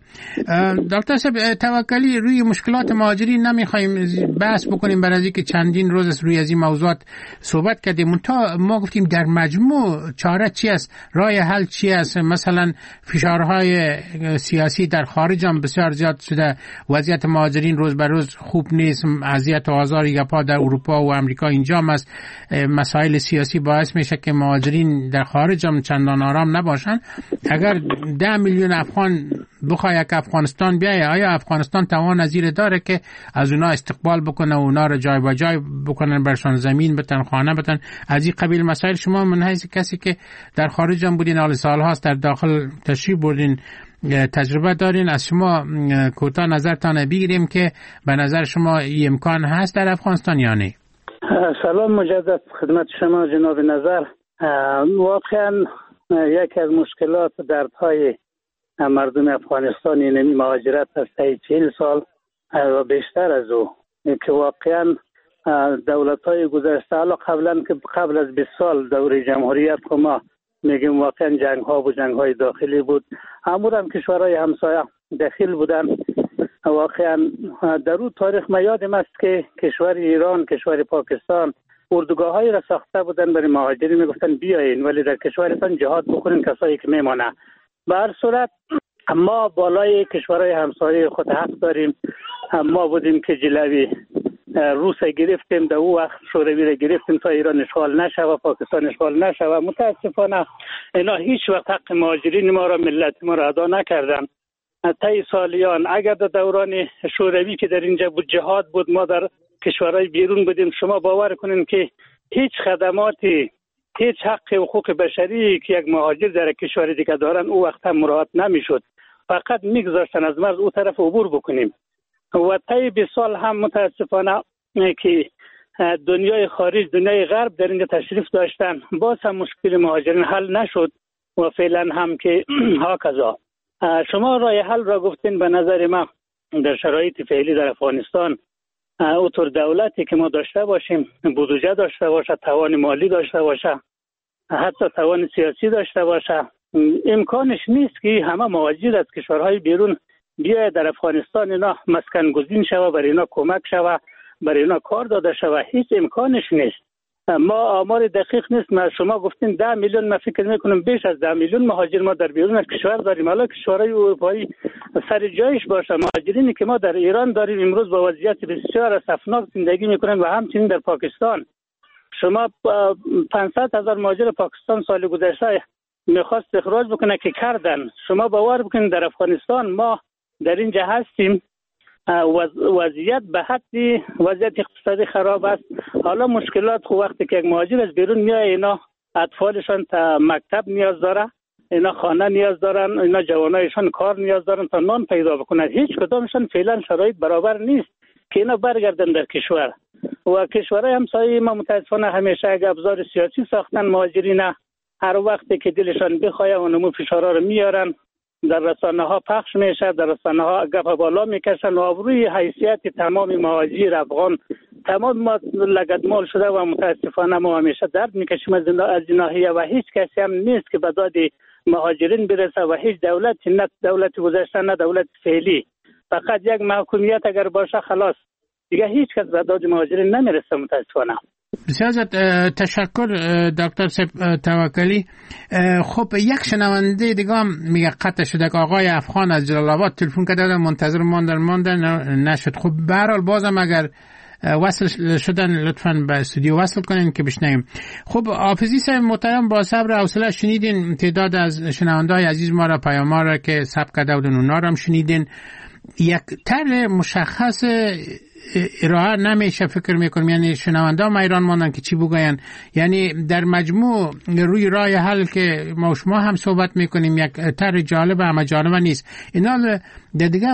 دکتر توکلی، روی مشکلات مهاجرین نمیخوایم بحث بکنیم برای اینکه چندین روز روی از این موضوعات صحبت کردیم. ما گفتیم در مجموع چاره چی است، راه حل چی است؟ مثلا فشارهای سیاسی در خارج هم بسیار زیاد شده، وضعیت مهاجرین روز به روز خوب نیست، اذیت و آزار یپا در اروپا و امریکا اینجا است. مسائل سیاسی باعث میشه که مهاجرین در خارج هم چندان آرام نباشن. اگر 10 میلیون افغان بخواد که افغانستان بیایه، آیا افغانستان توان نظیر داره که از اونا استقبال بکنه و اونا رو جای به جای بکنن، برشان زمین بتن، خانه بتن، از این قبیل مسائل؟ شما من حیث کسی که در خارج هم بودین، حال سال هاست در داخل تشریف بردین، تجربه دارین. از شما کوتاه نظرتان بگیریم که به نظر شما این امکان هست در افغانستان یا نه؟ سلام مجدد خدمت شما جناب نظر. واقعا یکی از مشکلات دردهای مردم افغانستان اینمی مهاجرت است 40 سال و بیشتر از او که واقعا دولت‌های گذشته حالا قبل از 20 سال دوره جمهوریت که ما میگیم واقعا جنگ‌ها و جنگ‌های داخلی بود، امور هم کشورهای همسایه داخل بودن. واقعا در اون تاریخ ما یادم است که کشور ایران، کشور پاکستان اردوگاه‌هایی را ساخته بودن برای مهاجرین، میگفتن بیاین ولی در کشورتان جهاد بکنین کسایی که میمانه. به هر صورت ما بالای کشورهای همسایه خود حق داریم. ما بودیم که جلوی روس گرفتیم، در اون وقت شوروی را گرفتیم تا ایران اشغال نشه و پاکستان اشغال نشه و متاسفانه اینا هیچ وقت حق مهاجرین ما را، ملت ما را ادا نکردن. طی سالیان اگر در دوران شوروی که در اینجا بود جهاد بود، ما در کشورهای بیرون بودیم، شما باور کنین که هیچ خدماتی، هیچ حق حقوق بشری که یک مهاجر در کشور دیگه دارن او وقت هم مراعات نمیشد، فقط میگذاشتن از مرز او طرف عبور بکنیم. و طی 20 سال هم متاسفانه که دنیای خارج، دنیای غرب در اینجا تشریف داشتن، باز هم مشکل مهاجرین حل نشد و فعلا هم که هاکذا. شما راه حل را گفتین. به نظر ما در شرایط فعلی در افغانستان اوتور دولتی که ما داشته باشیم، بودجه داشته باشه، توان مالی داشته باشه، حتی توان سیاسی داشته باشه، امکانش نیست که همه مهاجر از کشورهای بیرون بیاید در افغانستان اینا مسکن گزین شوه، برای اینا کمک شوه، برای اینا کار داده شوه. هیچ امکانش نیست. ما آمار دقیق نیست. ما شما گفتین 10 میلیون، ما فکر میکنم بیش از 10 میلیون مهاجر ما در بیرون از کشور داریم. حالا کشورهای اروپایی سر جایش باشه، مهاجرینی که ما در ایران داریم امروز با وضعیت بسیار اسفناک زندگی میکنن و همچنین در پاکستان. شما 500,000 مهاجر پاکستان سال گذشته میخواست اخراج بکنه که کردن. شما باور بکنید در افغانستان ما در اینجا هستیم، وضعیت به حدی وضعیت اقتصادی خراب است. حالا مشکلات خو وقتی که یک مهاجر از بیرون میاد، اینا اطفالشان تا مکتب نیاز داره، اینا خانه نیاز دارن، اینا جوانایشان کار نیاز دارن تا نان پیدا بکنن. هیچ کدامشان فعلا شرایط برابر نیست که اینا برگردن در کشور. و کشورهای همسایه ما متاسفانه همیشه یک ابزار سیاسی ساختن مهاجرین. هر وقتی که دلشان بخواد اونمو فشارا رو میارن، در رسانه ها پخش میشه، در رسانه ها گپ بالا میکشن و آبروی حیثیت تمام مهاجر افغان تمام ما لگدمال شده و متاسفانه ما همیشه درد میکشیم از ناحیه و هیچ کسی هم نیست که به داد مهاجرین برسه و هیچ دولتی، نه دولت گذشته نه دولت فعلی، فقط یک محکومیت اگر باشه خلاص دیگه هیچ کس به داد مهاجرین نمیرسه متاسفانه. بسیار تشکر دکتر توکلی. خب یک شنونده دیگه هم میگه قطع شده که آقای افغان از جلال آباد تلفن کرده، منتظر ماندن نشد. خب به هر حال بازم اگر وصل شدن لطفاً به استودیو وصل کنین که بشنویم. خب حافظی صاحب محترم، با صبر و حوصله شنیدین تعداد از شنونده‌های عزیز ما را، پیام‌ها را که ثبت کرده بودن اونا را هم شنیدین. یک طرح مشخص ارائه نمیشه فکر میکنم، یعنی شنونده ما ایران ماندن که چی بگوین. یعنی در مجموع روی راه حل که ما و شما هم صحبت میکنیم یک طرح جالب اما جالب نیست. اینا در دیگه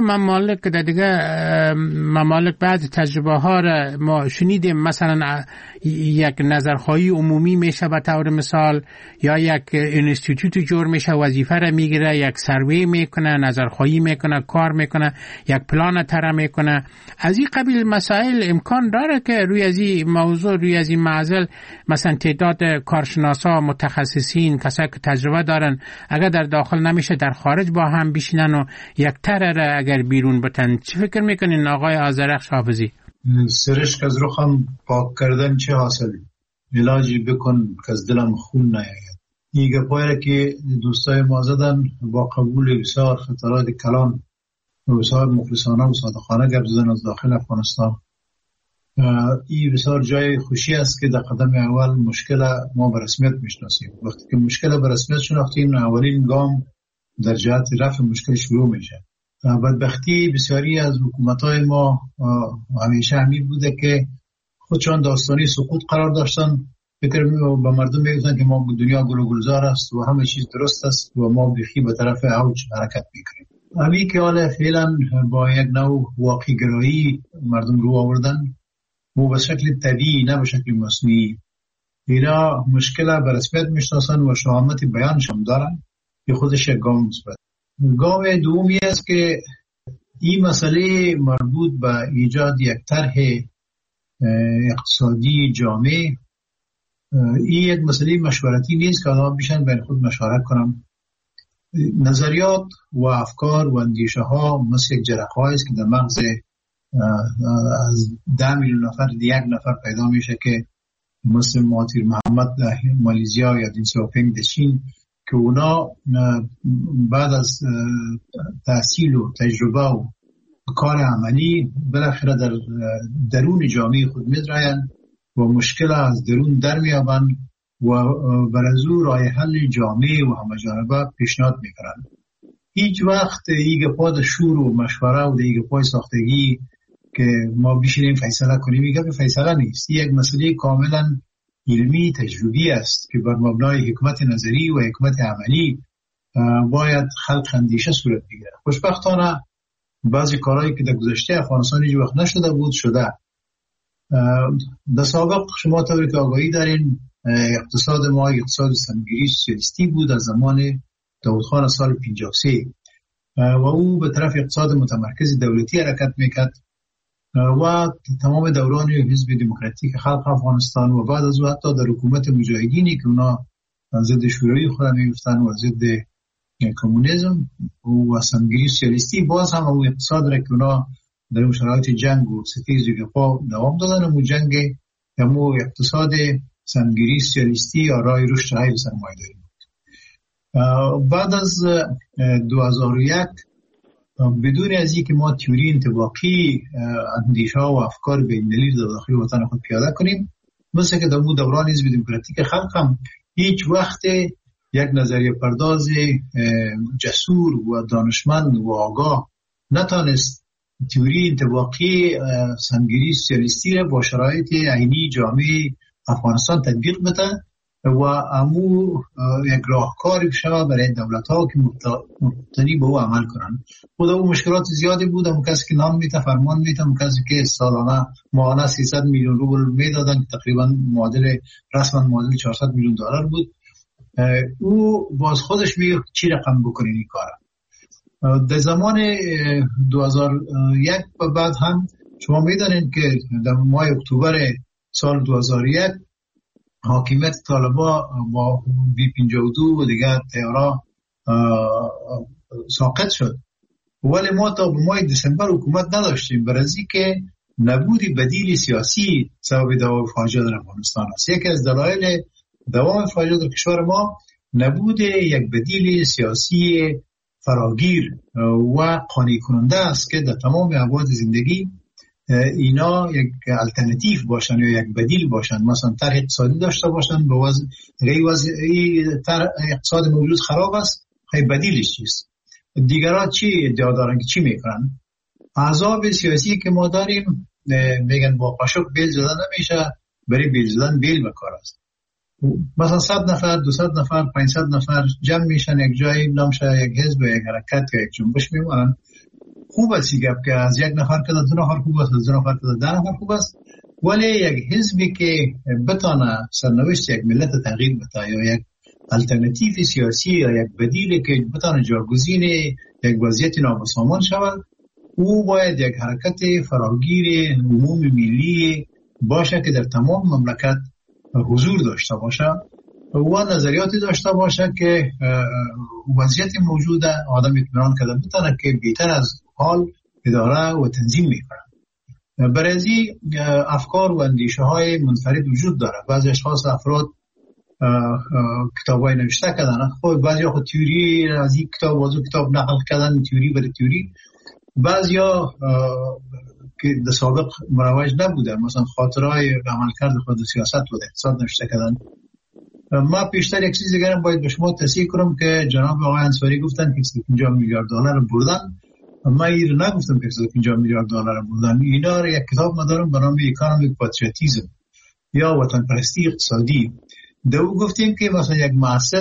ممالک بعض تجربه ها را ما شنیدیم، مثلا یک نظرخواهی عمومی میشه به طور مثال، یا یک اینستیتوت جور میشه وظیفه را میگیره، یک سروی میکنه، نظرخواهی میکنه، کار میکنه، یک پلان طرح میکنه. از این قبیل مسائل امکان داره که روی از این موضوع، روی از این معضل، مثلا تعداد کارشناسا، متخصصین، کسایی که تجربه دارن اگر در داخل نمیشه در خارج با هم بشینن و یک طرح را اگر بیرون بتن. چی فکر میکنین آقای آذرخش حافظی؟ سرشک از روخم پاک کردن چه حاصلی؟ علاجی بکن که از دلم خون نیاید. این گپایی که دوستای ما زدن با قبول بسیار خطرات کلان و بسیار مخلصانه و صادقانه گپ زدن از داخل افغانستان. این بسیار جای خوشی است که در قدم اول مشکل ما به رسمیت میشناسیم. وقتی که مشکل به رسمیت شناختیم، اولین گام در جهت رفع مشکل شروع میشه. بدبختی بسیاری از حکومت‌های ما همیشه همین بوده که خودشان داستانی سقوط قرار داشتن، فکر به مردم میگفتن که ما دنیا گل و گلزار است و همه چیز درست است و ما بیخی به طرف اوج حرکت میکنیم. همین که حالا فعلا با یک نوع واقعی گرایی مردم رو آوردن و به شکل طبیعی نه به شکل مصنوعی. اینا مشکل به رسمیت میشناسن و شهامت بیانش هم دارن که خودش یک گام مثبت. گام دومی است که این مسئله مربوط به ایجاد یک طرح اقتصادی جامع، این یک مسئله مشورتی نیست که آدم بیشن بین خود مشورت کنم. نظریات و افکار و اندیشه ها مثل یک جرقه‌ای است که در مغز از 10 میلیون نفر 1 نفر پیدا میشه که مثل مهاتیر محمد در مالیزیا یا دین سیاوپینگ در چین که اونا بعد از تحصیل و تجربه و کار عملی بالاخره در درون جامعه خود می‌درایند و مشکل از درون در میابند و بر از او راه حل جامع و همه‌جانبه پیشنهاد میکنند. هیچ وقت ایگه پاد شور و مشوره و دیگه پای ساختگی که ما بشینیم فیصله کنیم میگه به فیصله نیست. یک مسئله کاملا علمی تجربی است که بر مبنای حکمت نظری و حکمت عملی باید خلق اندیشه صورت بگیره. خوشبختانه بعضی کارهایی که در گذشته افغانستان هیچ وقت نشده بود شده. در سابق شما طوری که آگاهی دارین اقتصاد ما اقتصاد سمگیری سوسیالیستی بود از زمان داود خان سال 53 و او به طرف اقتصاد متمرکز دولتی حرکت میکرد و تمام دوران حزب دموکراتیک خلق افغانستان و بعد از او حتی در حکومت مجاهدینی که اونا ضد شوروی خود میگفتن و ضد کمونیسم و سمگیری سوسیالیستی باز هم اون اقتصاد را که اونا در اون شرایط جنگ و ستیز پا دوام دادن و جنگ همو اقتصاد سمگیری سوسیالیستی یا راه رشد های سرمایه‌داری بود. بعد از 2001 بدون از اینکه ما تئوری انطباقی اندیشه و افکار بین‌المللی در داخل وطن خود پیاده کنیم، مثل که در دوران حزب دموکراتیک خلق هم هیچ وقت یک نظریه پرداز جسور و دانشمند و آگاه نتانست تئوری انطباقی سمگیری سوسیالیستی را با شرایط عینی جامعه افغانستان تطبیق بده و امو یک راهکاری شود برای دولت‌ها که مبتنی به او عمل کنند. خود او مشکلات زیادی بود. اون کسی که نام میته فرمان میته، اون کسی که سالانه ماهانه 300 میلیون روبل میدادن که تقریبا رسما معادل 400 میلیون دلار بود. او باز خودش میگه چی رقم بکنین این کارا. در زمان 2001 و بعد هم شما میدانید که در ماه اکتبر سال 2001 حاکمیت طالبا با B-52 و دیگر طیارا ساقط شد، ولی ما تا به ماه دسامبر حکومت نداشتیم برای که نبودی بدیل سیاسی سبب دوام فاجعه در افغانستان است. یکی از دلایل دوام فاجعه در کشور ما نبود یک بدیل سیاسی فراگیر و قانع کننده است که در تمام ابعاد زندگی اینا یک الटरनेटिव باشن یا یک بدیل باشن. مثلا طرح اقتصادی داشته باشن به وضع اقتصاد موجود خراب است، خیلی بدیلش چیست؟ دیگران چی ادعا دارن که چی میکنن؟ احزاب سیاسی که ما داریم میگن با قاشق بیل زدن نمیشه، برای بیل زدن بیل به کار است. مثلا 100 نفر 200 نفر 500 نفر جمع میشن یک جایی، نامشه یک حزب یک حرکت یک جنبش میمونن. خوب است که از یک نفر که 2 نفر خوب است، از 2 نفر که 10 نفر خوب است، ولی یک حزبی که بتانه سرنوشت یک ملت تغییر بده یا یک الटरनेटिव سیاسی یا یک بدیلی که بتانه جاگزین یک وضعیت نابسامان شود، او باید یک حرکت فراگیر عمومی ملی باشه که در تمام مملکت حضور داشته باشه و نظریاتی داشته باشه که وضعیت موجوده آدم اطمینان کرده بتانه که بهتر از حال اداره و تنظیم میکنن. برای افکار و اندیشه های منفرد وجود داره. بعضی اشخاص افراد کتابای نوشته کردن، خب بعضی خود تئوری از این کتاب از اون کتاب نقل کردن، تئوری برای تئوری. بعضیا که در سابق مروج نبودن، مثلا خاطرهای عملکرد خود سیاست و اقتصاد نوشته کردن. ما پیشتر یک چیز دیگه باید به شما تصحیح کنم که جناب آقای انصاری گفتن که 50 میلیارد دلار بردن. ما این نگفتم که 50 میلیارد دلار بردن. اینا یک کتاب مدارم به نام اکونومیک پاتریوتیسم یا وطن پرستی اقتصادی. دو گفتیم که مثلا یک محصل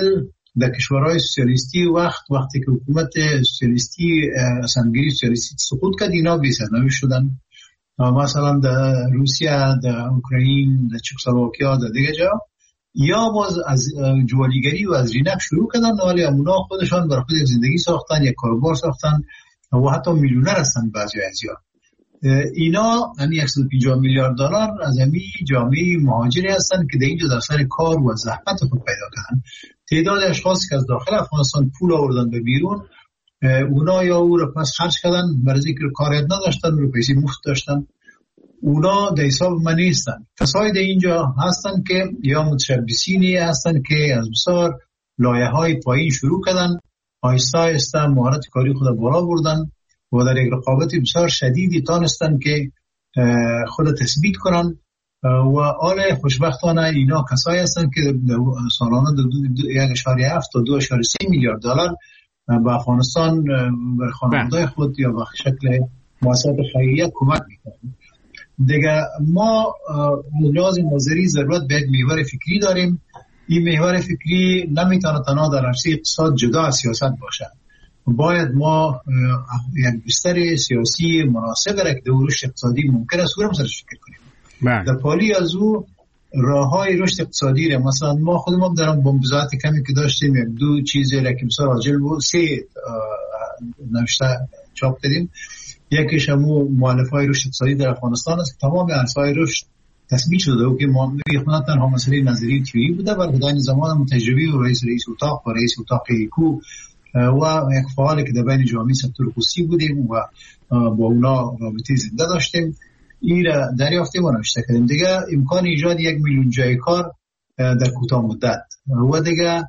در کشورهای سوسیالیستی وقتی که حکومت سوسیالیستی اسلامگیری سوسیالیستی سقوط کرد اینا بی سرنوشت شدن. مثلا در روسیه، در اوکراین، در چکسلواکیا، در دیگه جا یا باز از جوالیگری و از رینک شروع کردن، ولی اونا خودشان برای خود زندگی ساختن، یک کاروبار ساختن و حتی میلیونر هستن بعضی ازیا. اینا یعنی 150 میلیارد دلار از همین جامعه مهاجری هستن که در اینجا در سر کار و زحمت خود پیدا کردن. تعداد اشخاصی که از داخل افغانستان پول آوردن به بیرون، اونا یا او رو پس خرج کردن برای اینکه کار نداشتن، رو پیسه مفت داشتن، اونا در حساب من نیستن. کسایی در اینجا هستن که یا متشبثینی هستن که از بسیار لایه‌های پایین شروع کردن، آهسته آهسته مهارت کاری خود بالا بردن و در یک رقابت بسیار شدیدی تانستن که خود تثبیت کنن و آل خوشبختانه اینا کسایی هستن که سالانه 1.7 تا 2.3 میلیارد دلار به افغانستان به خانواده خود یا به شکل مؤسسات خیریه کمک میکنن. دیگه ما لازم نظری ضرورت به یک محور فکری داریم. این محور فکری نمیتونه تنها در عرصه اقتصاد جدا از سیاست باشه. باید ما یک بستر سیاسی مناسب را که در رشد اقتصادی ممکن است او سرش فکر کنیم. در پالی از او راههای رشد اقتصادی را مثلا ما خودمون در بمبزات کمی که داشتیم یک دو چیزی را که بسیار عاجل بود، 3 نوشته چاپ کردیم. یکیش همو مؤلفه‌های رشد اقتصادی در افغانستان است که تمام عرصه‌های رشد تثبیت شده و که ما نه تنها مسئله نظری تئوری بوده بلکه در زمان متجربی و رئیس اتاق و رئیس اتاق ایکو و یک فعالی که در بین جامعه سکتور خصوصی بودیم و با اونا رابطه زنده داشتیم، این را دریافتیم و نوشته کردیم. دیگه امکان ایجاد 1 میلیون جای کار در کوتاه مدت و دیگه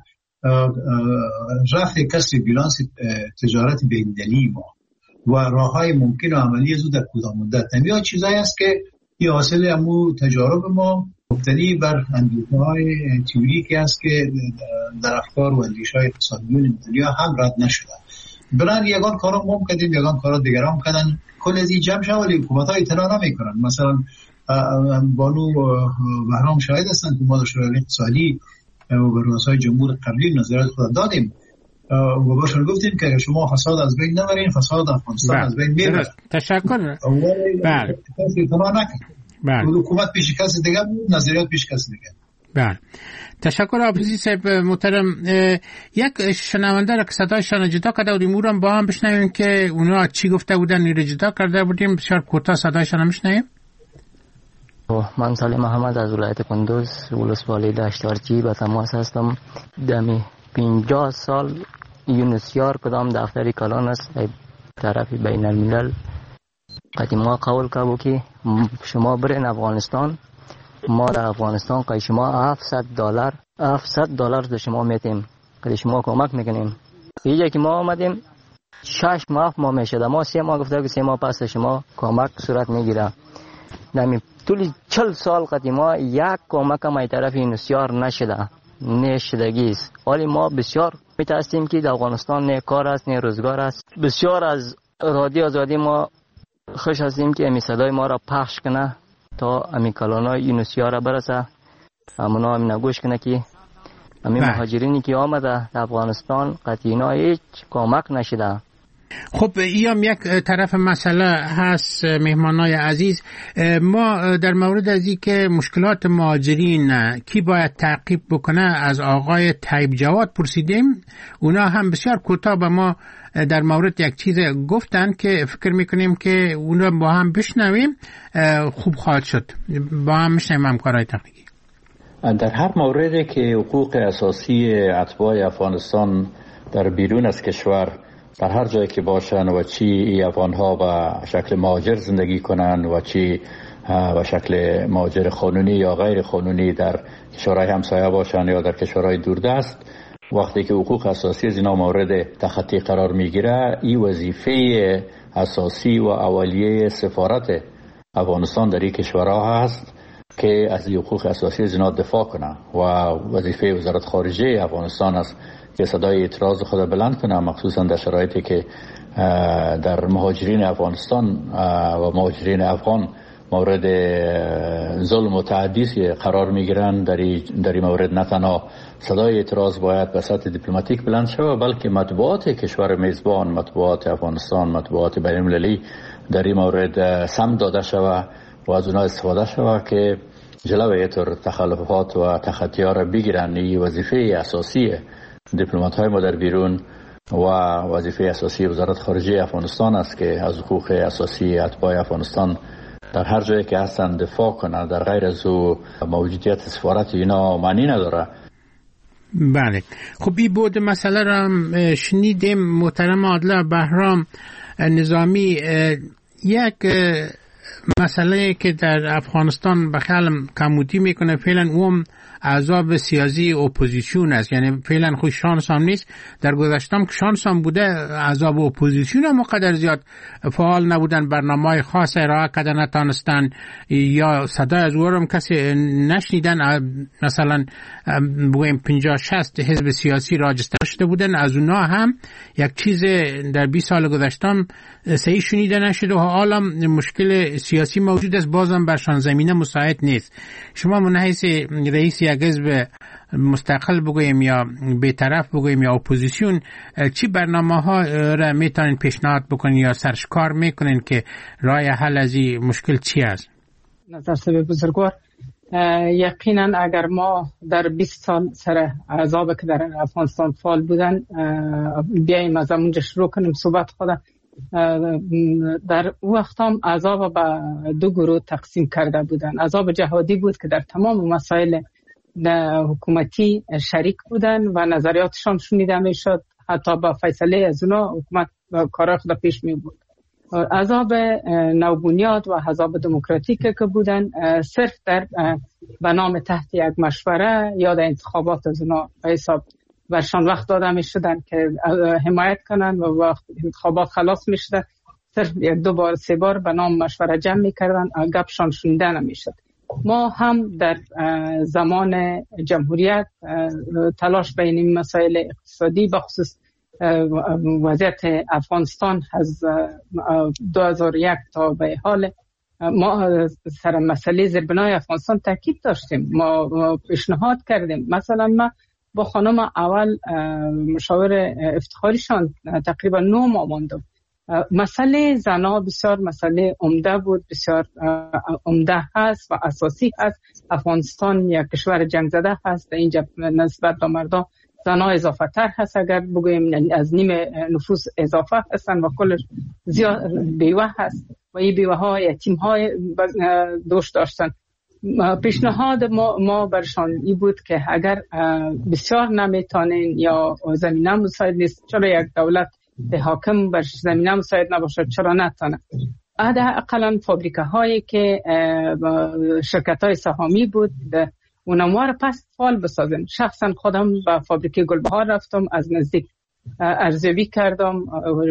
رفع کسر بیلانس تجارت بین‌المللی ما و راههای ممکن و عملی از در کوتاه مدت. همین چیزایی است که این حاصل همون تجارب ما مبتنی بر اندیشه‌های تئوریکی است که در افکار و اندیشه‌های اقتصادیون دنیا هم رد نشده. بلان یگان کارا ما کردیم، یگان کارا دیگران کردن، کل از این جمع شد ولی حکومت‌ها اطلاع نمی‌کنن. مثلا بانو بهرام شاهد هستن که ما در شورای اقتصادی و به رؤسای جمهور قبلی نظرات خود دادیم و باشون گفتیم که شما فساد از بین نبرین، فساد افغانستان از بین میره. تشکر. بله. حکومت پیش کسی دیگه بود، نظریات پیش کسی دیگه. بله. تشکر آبزی صاحب محترم. یک شنونده را که صدایشان جدا کرده بودیم او را با هم بشنویم که اونا چی گفته بودن این را جدا کرده بودیم. بسیار کوتاه صدایشان میشنویم. من سالم محمد از ولایت کندوز ولسوالی دشتارچی به تماس هستم. دمی 50 سال یونسیار کدام دفتری کلان است طرف بین الملل قدیما قول کرد که شما برین افغانستان، ما در افغانستان که شما $700 به شما میتیم که شما کمک میکنیم. اینجا که ما آمدیم 6 ماه ما میشده، ما 3 ماه گفته که 3 ماه پس شما کمک صورت میگیره. نمی طول 40 سال قدیما یک کمک ما طرف یونسیار نشده، نشدگی است. ولی ما بسیار میترسیم که در افغانستان نه کار است نه روزگار است. بسیار از رادیو آزادی ما خوش هستیم که امی صدای ما را پخش کنه تا امی کلانای یونسیار را برسه، امونا امی نگوش کنه که امی مهاجرینی که آمده در افغانستان قطعینا هیچ کمک نشده. خب این یک طرف مسئله هست. مهمانای عزیز، ما در مورد از این که مشکلات مهاجرین کی باید تعقیب بکنه از آقای طیب جواد پرسیدیم. اونا هم بسیار کوتاه به ما در مورد یک چیز گفتن که فکر میکنیم که اونا با هم بشنویم خوب خواهد شد. با هم میشنویم همکارای تکنیکی. در هر موردی که حقوق اساسی اتباع افغانستان در بیرون از کشور در هر جایی که باشن و چی افغان‌ها به شکل مهاجر زندگی کنن و چی به شکل مهاجر قانونی یا غیر قانونی در کشورهای همسایه باشن یا در کشورهای دوردست، وقتی که حقوق اساسی از اینا مورد تخطی قرار میگیره، این وظیفه اساسی و اولیه سفارت افغانستان در این کشورها هست که از حقوق اساسی از اینا دفاع کنه و وظیفه وزارت خارجه افغانستان است که صدای اعتراض خود بلند کنه، مخصوصا در شرایطی که در مهاجرین افغانستان و مهاجرین افغان مورد ظلم و تعدی قرار میگیرند. در این مورد نه تنها صدای اعتراض باید به سطح دیپلماتیک بلند شود، بلکه مطبوعات کشور میزبان، مطبوعات افغانستان، مطبوعات بین‌المللی در این مورد سمت داده شود و از اونها استفاده شود که جلوی اینطور تخلفات و تخطی‌ها را بگیرند. این وظیفه اساسی دیپلمات‌های ما در بیرون و وظیفه اساسی وزارت خارجه افغانستان است که از حقوق اساسی اتباع افغانستان در هر جایی که هستند دفاع کنند. در غیر از او موجودیت سفارت اینا معنی نداره. بله، خب این بود مسئله را شنیدیم. محترم عادل بهرام نظامی، یک مسئله که در افغانستان بخیال کموتی میکنه فعلا اون احزاب سیاسی اپوزیسیون است، یعنی فعلا خوش شانس هم نیست. در گذشتم که شانس هم بوده، احزاب اپوزیسیون هم مقدر زیاد فعال نبودن، برنامه‌های خاص ارائه کردن نتانستن یا صدای از اونم کسی نشنیدن. مثلا بگویم 50-60 حزب سیاسی راجستر شده بودن، از اونها هم یک چیز در 20 سال گذشتم صحیح شنیده نشده و حالا مشکل سیاسی موجود است، بازم برشان زمینه مساعد نیست. شما من حیث رئیس یک حزب مستقل بگویم یا بی‌طرف بگویم یا اپوزیسیون، چی برنامه‌ها را میتونین پیشنهاد بکنین یا سرشکار میکنین که راه حل از این مشکل چی است؟ نظر سبب بزرگوار، یقینا اگر ما در 20 سال سر احزاب که در افغانستان فعال بودن بیاییم از اونجا شروع کنیم صحبت خدا، در وقت هم احزاب به دو گروه تقسیم کرده بودن. احزاب جهادی بود که در تمام مسائل حکومتی شریک بودن و نظریاتشان شنیده میشد، حتی با فیصله از اونا حکومت کارا خود پیش می بود. احزاب نوبنیاد و احزاب دموکراتیک که بودن صرف در به نام تحت یک مشوره یا در انتخابات از اونا حساب برشان وقت داده می شدن که حمایت کنن و وقت انتخابات خلاص می شده صرف 1-2 بار 3 بار به نام مشوره جمع می کردن، گپشان شنیده نمی شد. ما هم در زمان جمهوریت تلاش بین این مسائل اقتصادی بخصوص وضعیت افغانستان از 2001 تا به حال ما سر مسئله زیربنای افغانستان تاکید داشتیم. ما پیشنهاد کردیم، مثلا ما با خانم اول مشاور افتخاریشان تقریبا 9 ماه ماندم. مسئله زنا بسیار مسئله عمده بود، بسیار عمده هست و اساسی هست. افغانستان یک کشور جنگ زده هست، اینجا نسبت به مردم زنا اضافه تر هست، اگر بگویم از نیم نفوس اضافه هستن و کلش زیاد بیوه هست و این بیوه ها یتیم های دوش داشتن. پیشنهاد ما برشان این بود که اگر بسیار نمیتونین یا زمینه مساعد نیست، چرا یک دولت حاکم بر زمینه مساعد نباشد، چرا نتونه اقلا فابریکه هایی که شرکت های سهامی بود اونها رو پس فعال بسازن. شخصا خودم به فابریکه گلبهار رفتم، از نزدیک ارزیابی کردم،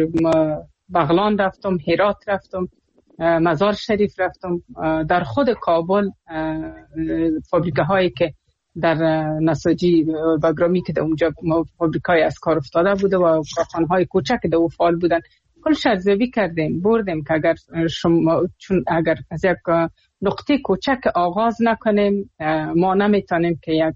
بغلان رفتم، هرات رفتم، مزار شریف رفتم. در خود کابل فابریکه هایی که در نساجی و گرامی که در اونجا فابریکای از کار افتاده بوده و کارخانه های کوچک در او فعال بودن، کلش ارزیابی کردیم، بردیم که اگر چون اگر از یک نقطه کوچک آغاز نکنیم ما نمیتونیم که یک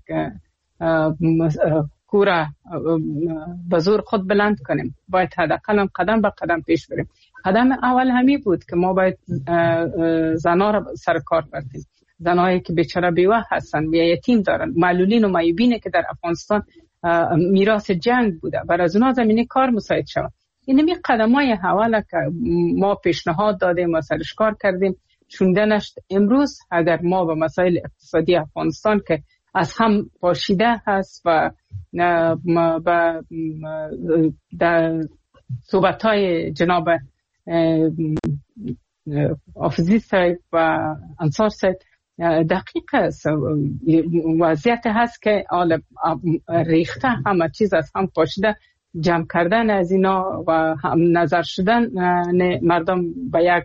کوره به زور خود بلند کنیم. باید حداقل قدم به قدم پیش بریم. قدم اول همی بود که ما باید زنا را سر کار بردیم، زنایی که بیچاره بیوه هستن یا یتیم دارن، معلولین و معیوبین که در افغانستان میراث جنگ بوده، برای از اونها زمینه کار مساعد شود. این قدمای اول که ما پیشنهاد دادیم و سرش کار کردیم شونده نشد. امروز اگر ما به مسائل اقتصادی افغانستان که از هم پاشیده هست و در صحبت‌های جناب آفزی صاحب و انصار صاحب دقیق است، وضعیت هست که ریخته همه چیز از هم پاشیده، جمع کردن از اینا و هم نظر شدن مردم به یک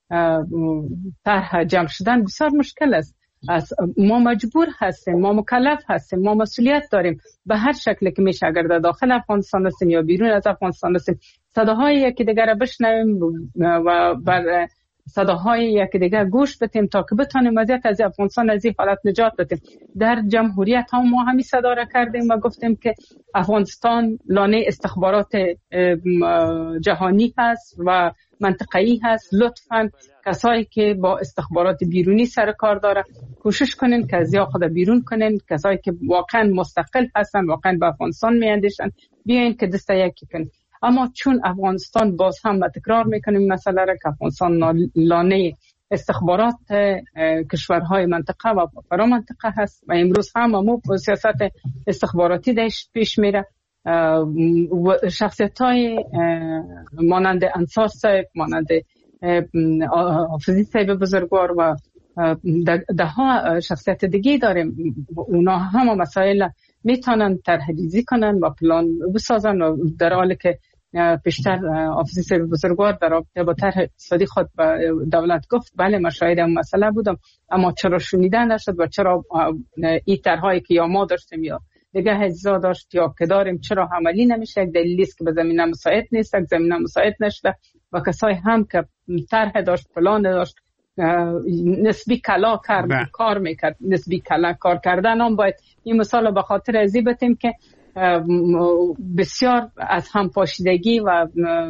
طرح جمع شدن بسیار مشکل است. ما مجبور هستیم، ما مکلف هستیم، ما مسئولیت داریم به هر شکل که میشه، اگر در داخل افغانستان هستیم یا بیرون از افغانستان هستیم، صداهایی که دیگر بشنویم و بر صداهای یک دیگه گوش بدیم تا که بتونیم وضعیت از افغانستان از این حالت نجات بدیم. در جمهوریت هم ما همین صدا را کردیم و گفتیم که افغانستان لانه استخبارات جهانی هست و منطقه‌ای هست. لطفاً کسایی که با استخبارات بیرونی سر کار داره کوشش کنین که از یا خود بیرون کنین. کسایی که واقعا مستقل هستن، واقعا به افغانستان میاندیشن، بیاین که دست یکی کنین. اما چون افغانستان باز هم تکرار میکنیم مسئله را که افغانستان لانه استخبارات کشورهای منطقه و فرا منطقه هست و امروز هم سیاست استخباراتی داشت پیش میره و شخصیت‌های مانند انصار صاحب، مانند حافظی صاحب بزرگوار و ده ها شخصیت دیگه داریم. اونا هم مسائل میتونن طرح‌ریزی کنن و پلان بسازن و در حالی که پیشتر حافظی صاحب بزرگوار در رابطه با طرح اقتصادی خود به دولت گفت بله من شاهد این مسئله بودم، اما چرا شنیده نشد و چرا این طرح‌هایی که یا ما داشتیم یا دیگه اجزا داشت یا که داریم چرا عملی نمیشه؟ دلیلی است که به زمینه مساعد نیست، زمینه مساعد نشده و کسایی هم که طرح داشت پلان داشت نسبی کلا کار میکرد. نسبی کلا کار کردن هم باید این مثال به خاطر ازی بتیم که بسیار از هم پاشیدگی و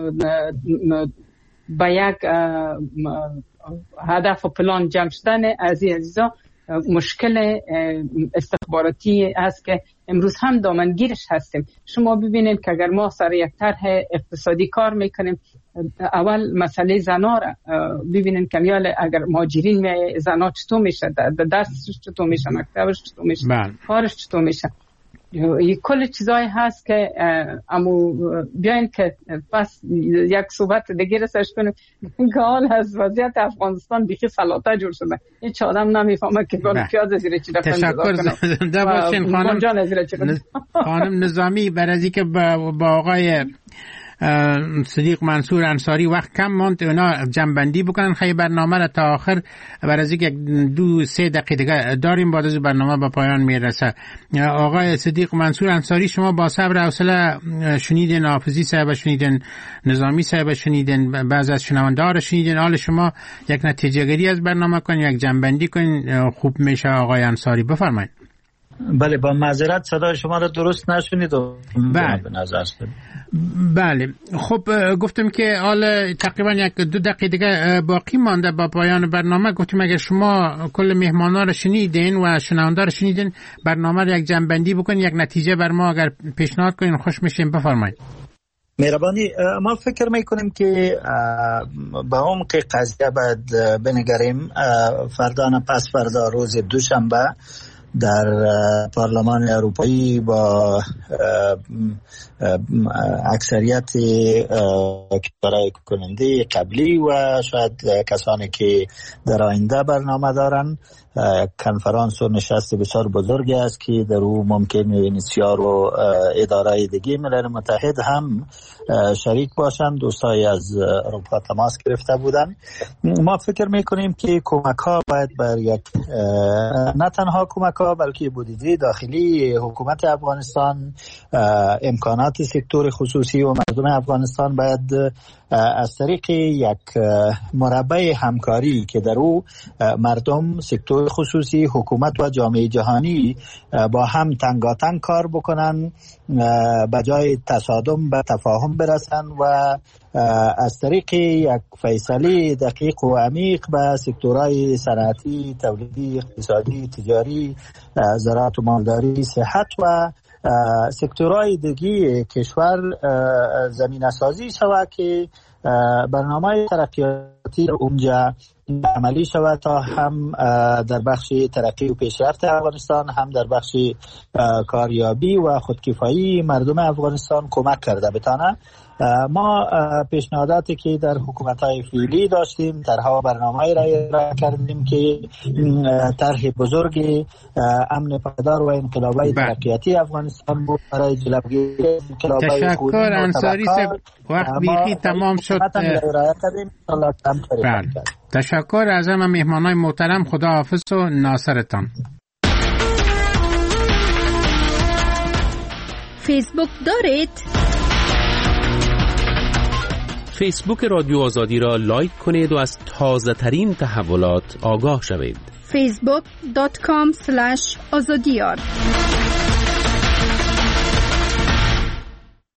به یک هدف و پلان جمع شدن از این عزیزا مشکل استخباراتی است که امروز هم دامنگیرش هستیم. شما ببینید که اگر ما سر یک طرح اقتصادی کار میکنیم، اول مسئله زنا را ببینید که اگر مهاجرین زنا چطور میشه، درسش چطور میشه، مکتبش چطور میشه، کارش چطور میشه، کل چیزایی هست که امو بیاین که پس یک صحبت دیگه رسش کنیم که حال از وضعیت افغانستان بیخی سلاطه جور شده. هیچ آدم نمیفهمه که پیاز زیر چی رفتن تشکر زنده باشین خانم نظامی. برای که با آقای صدیق منصور انصاری وقت کم ماند، اونا جنبندی بکنن خیلی برنامه را تا آخر، برای که 2-3 دقیقه دیگه داریم بعد از برنامه به پایان میرسه. آقای صدیق منصور انصاری، شما با صبر و حوصله شنیدین حافظی صاحب، شنیدین نظامی صاحب، شنیدین بعض از شنونده ها رو شنیدین. حال شما یک نتیجه گیری از برنامه کنین، یک جنبندی کنین، خوب میشه. آقای انصاری بفرمایید. بله، با معذرت صدای شما رو درست نشنید و به نظر شد. بله، خب گفتم که حالا تقریبا 1-2 دقیقه دیگه باقی مانده با پایان برنامه. گفتم اگر شما کل مهمانا رو شنیدین و شنونده رو شنیدین، برنامه رو یک جنبندی بکنین، یک نتیجه بر ما اگر پیشنهاد کنین خوش میشیم. بفرمایید. مهربانی. ما فکر میکنیم که به عمق قضیه باید بنگریم. فردا نه پس فردا روز دوشنبه در پارلمان اروپایی با اکثریت کشورهای کننده قبلی و شاید کسانی که در آینده برنامه دارن، کنفرانس و نشست بسیار بزرگی است که در او ممکن UNHCR و اداره دیگه ملل متحد هم شریک باشند. دوستای از اروپا تماس گرفته بودن. ما فکر میکنیم که کمک ها باید بر یک نه تنها کمک ها بلکه بودجه داخلی حکومت افغانستان، امکانات سکتور خصوصی و مردم افغانستان باید از طریق یک مربع همکاری که در او مردم، سکتور خصوصی، حکومت و جامعه جهانی با هم تنگاتنگ کار بکنن، به جای تصادم به تفاهم برسن و از طریق یک فیصله دقیق و عمیق به سکتورهای صنعتی، تولیدی، اقتصادی، تجاری، زراعت و مالداری، صحت و سکتورهای دیگه کشور زمینه سازی شود که برنامه ترقیاتی اونجا عملی شود تا هم در بخش ترقی و پیشرفت افغانستان، هم در بخش کاریابی و خودکفایی مردم افغانستان کمک کرده بتانه. ما پیشنهاداتی که در حکومت‌های فعلی داشتیم، طرح برنامه‌ای را ارائه کردیم که طرح بزرگ امن پایدار و انقلابی ترقیاتی افغانستان بود برای جلوگیری انقلابی. تشکر انصاری صاحب، وقت بیخی تمام شد. تشکر از همه مهمانای محترم. خدا حافظ و ناصرتان. فیسبوک دارید؟ فیسبوک رادیو آزادی را لایک کنید و از تازه ترین تحولات آگاه شوید. facebook.com/azadiyar